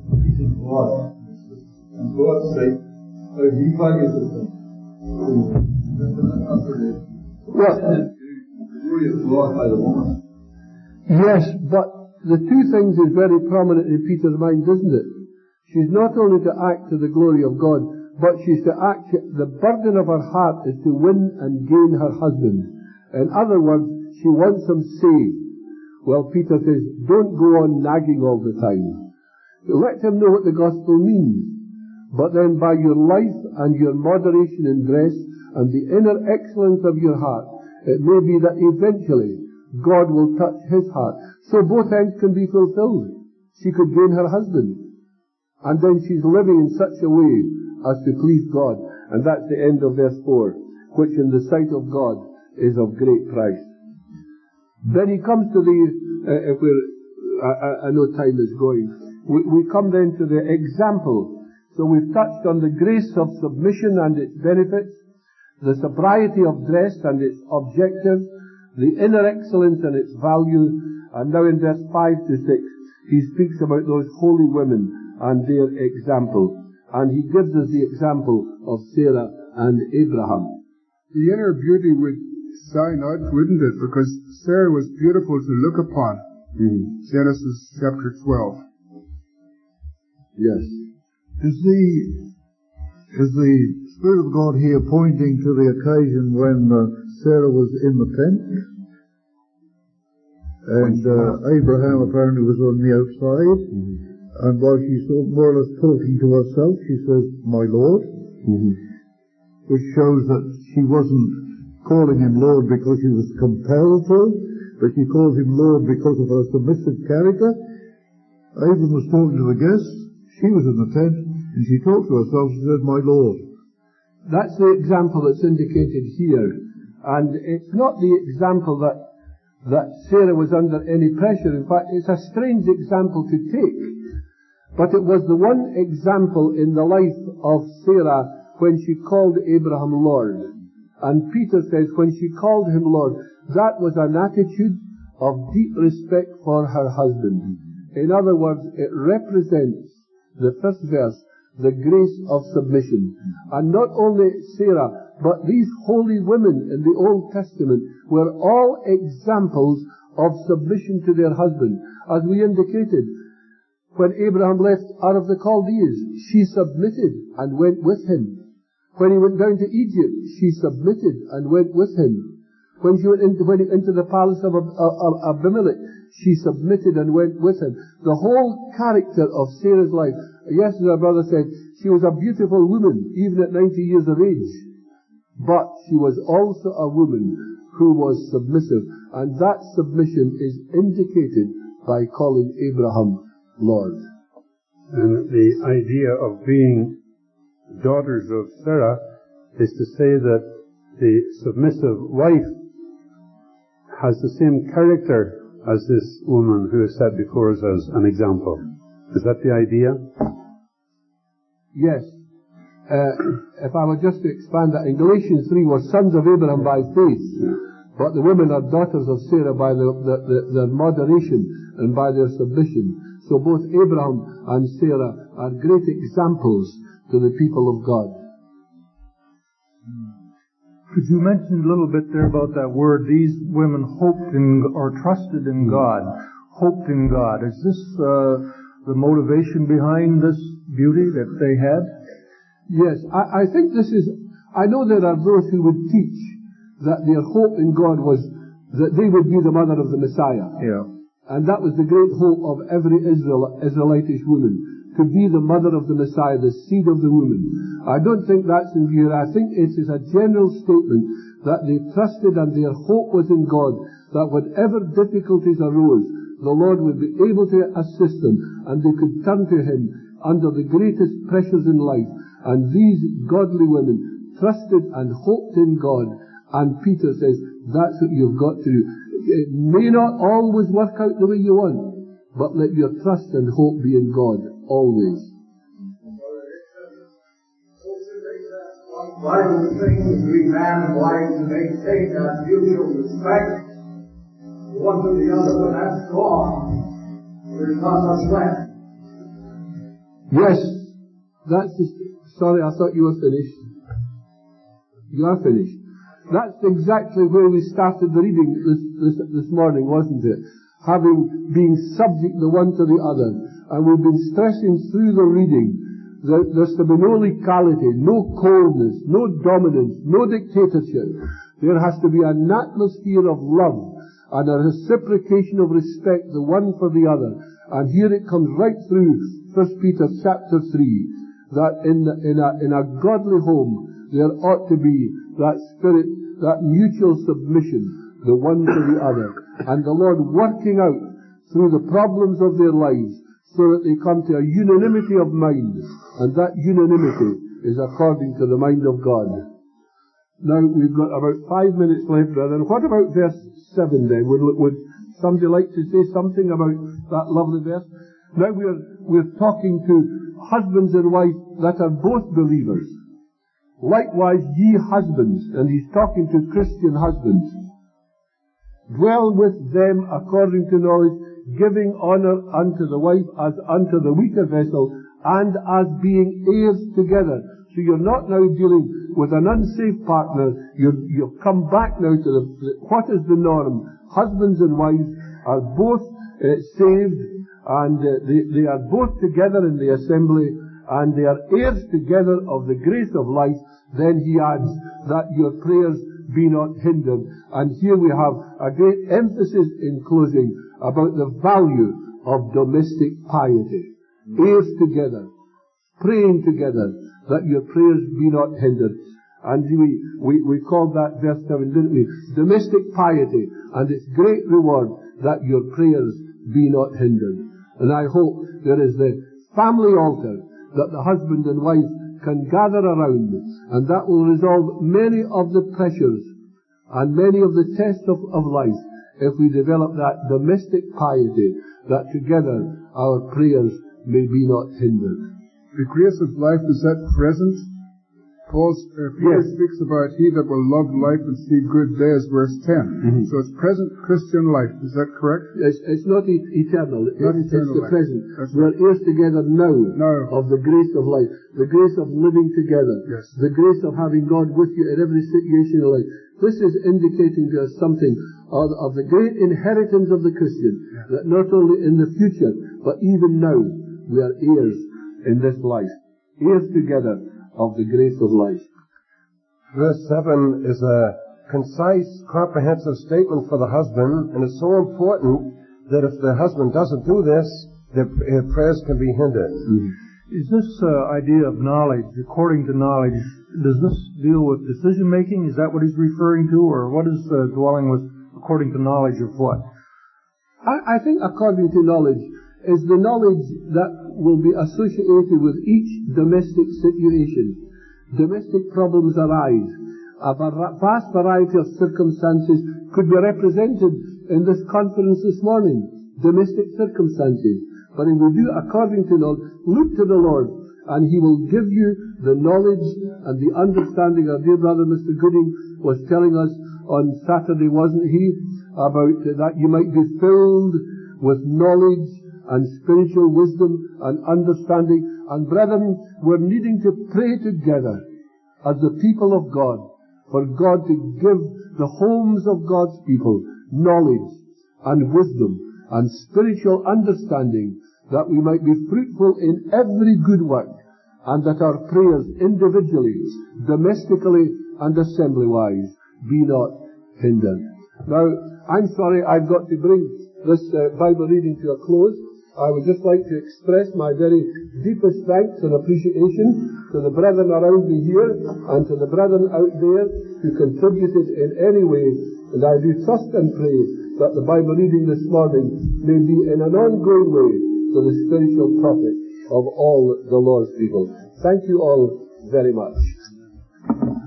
God. And God's sake, how he values the thing. Well, the glory of God by the woman. yes, but the two things is very prominent in Peter's mind, isn't it? She's not only to act to the glory of God, but she's to act, the burden of her heart is to win and gain her husband. In other words, she wants him saved. Well, Peter says, don't go on nagging all the time. Let him know what the gospel means. But then by your life and your moderation in dress and the inner excellence of your heart, it may be that eventually God will touch his heart. So both ends can be fulfilled. She could gain her husband. And then she's living in such a way as to please God. And that's the end of verse 4, which in the sight of God is of great price. Then he comes to the, I know time is going. We come then to the example. So we've touched on the grace of submission and its benefits, the sobriety of dress and its objective, the inner excellence and its value, and now in verse 5 to 6, he speaks about those holy women and their example. And he gives us the example of Sarah and Abraham. The inner beauty would shine out, wouldn't it? Because Sarah was beautiful to look upon. Genesis chapter 12. Yes. Is the Spirit of God here pointing to the occasion when Sarah was in the tent? And Abraham apparently was on the outside. And while she's more or less talking to herself, she says, "My Lord," which shows that she wasn't calling him Lord because she was compelled to, but she calls him Lord because of her submissive character. Abram was talking to the guests, she was in the tent, and she talked to herself and said, "My Lord." That's the example that's indicated here. And it's not the example that Sarah was under any pressure. In fact, it's a strange example to take. But it was the one example in the life of Sarah when she called Abraham Lord. And Peter says when she called him Lord, that was an attitude of deep respect for her husband. In other words, it represents, the first verse, the grace of submission. And not only Sarah, but these holy women in the Old Testament were all examples of submission to their husband. As we indicated, when Abraham left Ur of the Chaldees, she submitted and went with him. When he went down to Egypt, she submitted and went with him. When he went into the palace of Abimelech, she submitted and went with him. The whole character of Sarah's life, yes, as our brother said, she was a beautiful woman, even at 90 years of age. But she was also a woman who was submissive. And that submission is indicated by calling Abraham Lord. And the idea of being daughters of Sarah is to say that the submissive wife has the same character as this woman who is set before us as an example. Is that the idea? Yes. If I were just to expand that, in Galatians 3 were sons of Abraham by faith, but the women are daughters of Sarah by their moderation and by their submission. So both Abraham and Sarah are great examples to the people of God. Could you mention a little bit there about that word, these women hoped in, or trusted in God, hoped in God. Is this the motivation behind this beauty that they had? Yes, I think this is, I know there are those who would teach that their hope in God was that they would be the mother of the Messiah. Yeah. And that was the great hope of every Israelitish woman, to be the mother of the Messiah, the seed of the woman. I don't think that's in view. I think it is a general statement that they trusted and their hope was in God, that whatever difficulties arose, the Lord would be able to assist them, and they could turn to Him under the greatest pressures in life. And these godly women trusted and hoped in God. And Peter says, that's what you've got to do. It may not always work out the way you want, but let your trust and hope be in God, always. One of the things between man and wife to maintain that mutual respect, one to the other, when that's gone, there's not much left. Yes, that's just, sorry, I thought you were finished. You are finished. That's exactly where we started the reading this morning, wasn't it? Having been subject the one to the other. And we've been stressing through the reading that there's to be no locality, no coldness, no dominance, no dictatorship. There has to be an atmosphere of love and a reciprocation of respect, the one for the other. And here it comes right through 1 Peter chapter 3, that in a godly home there ought to be that spirit, that mutual submission, the one to the other, and the Lord working out through the problems of their lives so that they come to a unanimity of mind, and that unanimity is according to the mind of God. Now we've got about 5 minutes left, brethren. What about verse 7 then? Would somebody like to say something about that lovely verse? Now we're talking to husbands and wives that are both believers. Likewise, ye husbands, and he's talking to Christian husbands, dwell with them according to knowledge, giving honour unto the wife as unto the weaker vessel, and as being heirs together. So you're not now dealing with an unsafe partner. You've come back now to what is the norm. Husbands and wives are both saved, and they are both together in the assembly, and they are heirs together of the grace of life. Then he adds that your prayers be not hindered. And here we have a great emphasis in closing about the value of domestic piety. Heirs together, praying together, that your prayers be not hindered. And we called that verse 7, didn't we? Domestic piety, and its great reward, that your prayers be not hindered. And I hope there is the family altar that the husband and wife can gather around, and that will resolve many of the pressures and many of the tests of life if we develop that domestic piety, that together our prayers may be not hindered. The grace of life, is that present? Peter speaks about he that will love life and see good days, verse 10. Mm-hmm. So it's present Christian life, is that correct? It's not eternal, it's the life. present. That's We're right. heirs together now of the grace of life, the grace of living together, the grace of having God with you in every situation of life. This is indicating to us something of the great inheritance of the Christian, that not only in the future, but even now, we are heirs in this life, heirs together of the grace of life. Verse 7 is a concise, comprehensive statement for the husband, and it's so important that if the husband doesn't do this, their prayers can be hindered. Mm-hmm. Is this idea of knowledge, according to knowledge, does this deal with decision making? Is that what he's referring to, or what is dwelling with according to knowledge of what? I think according to knowledge is the knowledge that will be associated with each domestic situation. Domestic problems arise. A vast variety of circumstances could be represented in this conference this morning. Domestic circumstances. But if we do according to knowledge, look to the Lord, and He will give you the knowledge and the understanding. Our dear brother Mr. Gooding was telling us on Saturday, wasn't he, about that you might be filled with knowledge and spiritual wisdom and understanding. And brethren, we're needing to pray together as the people of God, for God to give the homes of God's people knowledge and wisdom and spiritual understanding, that we might be fruitful in every good work, and that our prayers individually, domestically and assembly-wise be not hindered. Now, I'm sorry I've got to bring this Bible reading to a close. I would just like to express my very deepest thanks and appreciation to the brethren around me here and to the brethren out there who contributed in any way. And I do trust and pray that the Bible reading this morning may be in an ongoing way to the spiritual profit of all the Lord's people. Thank you all very much.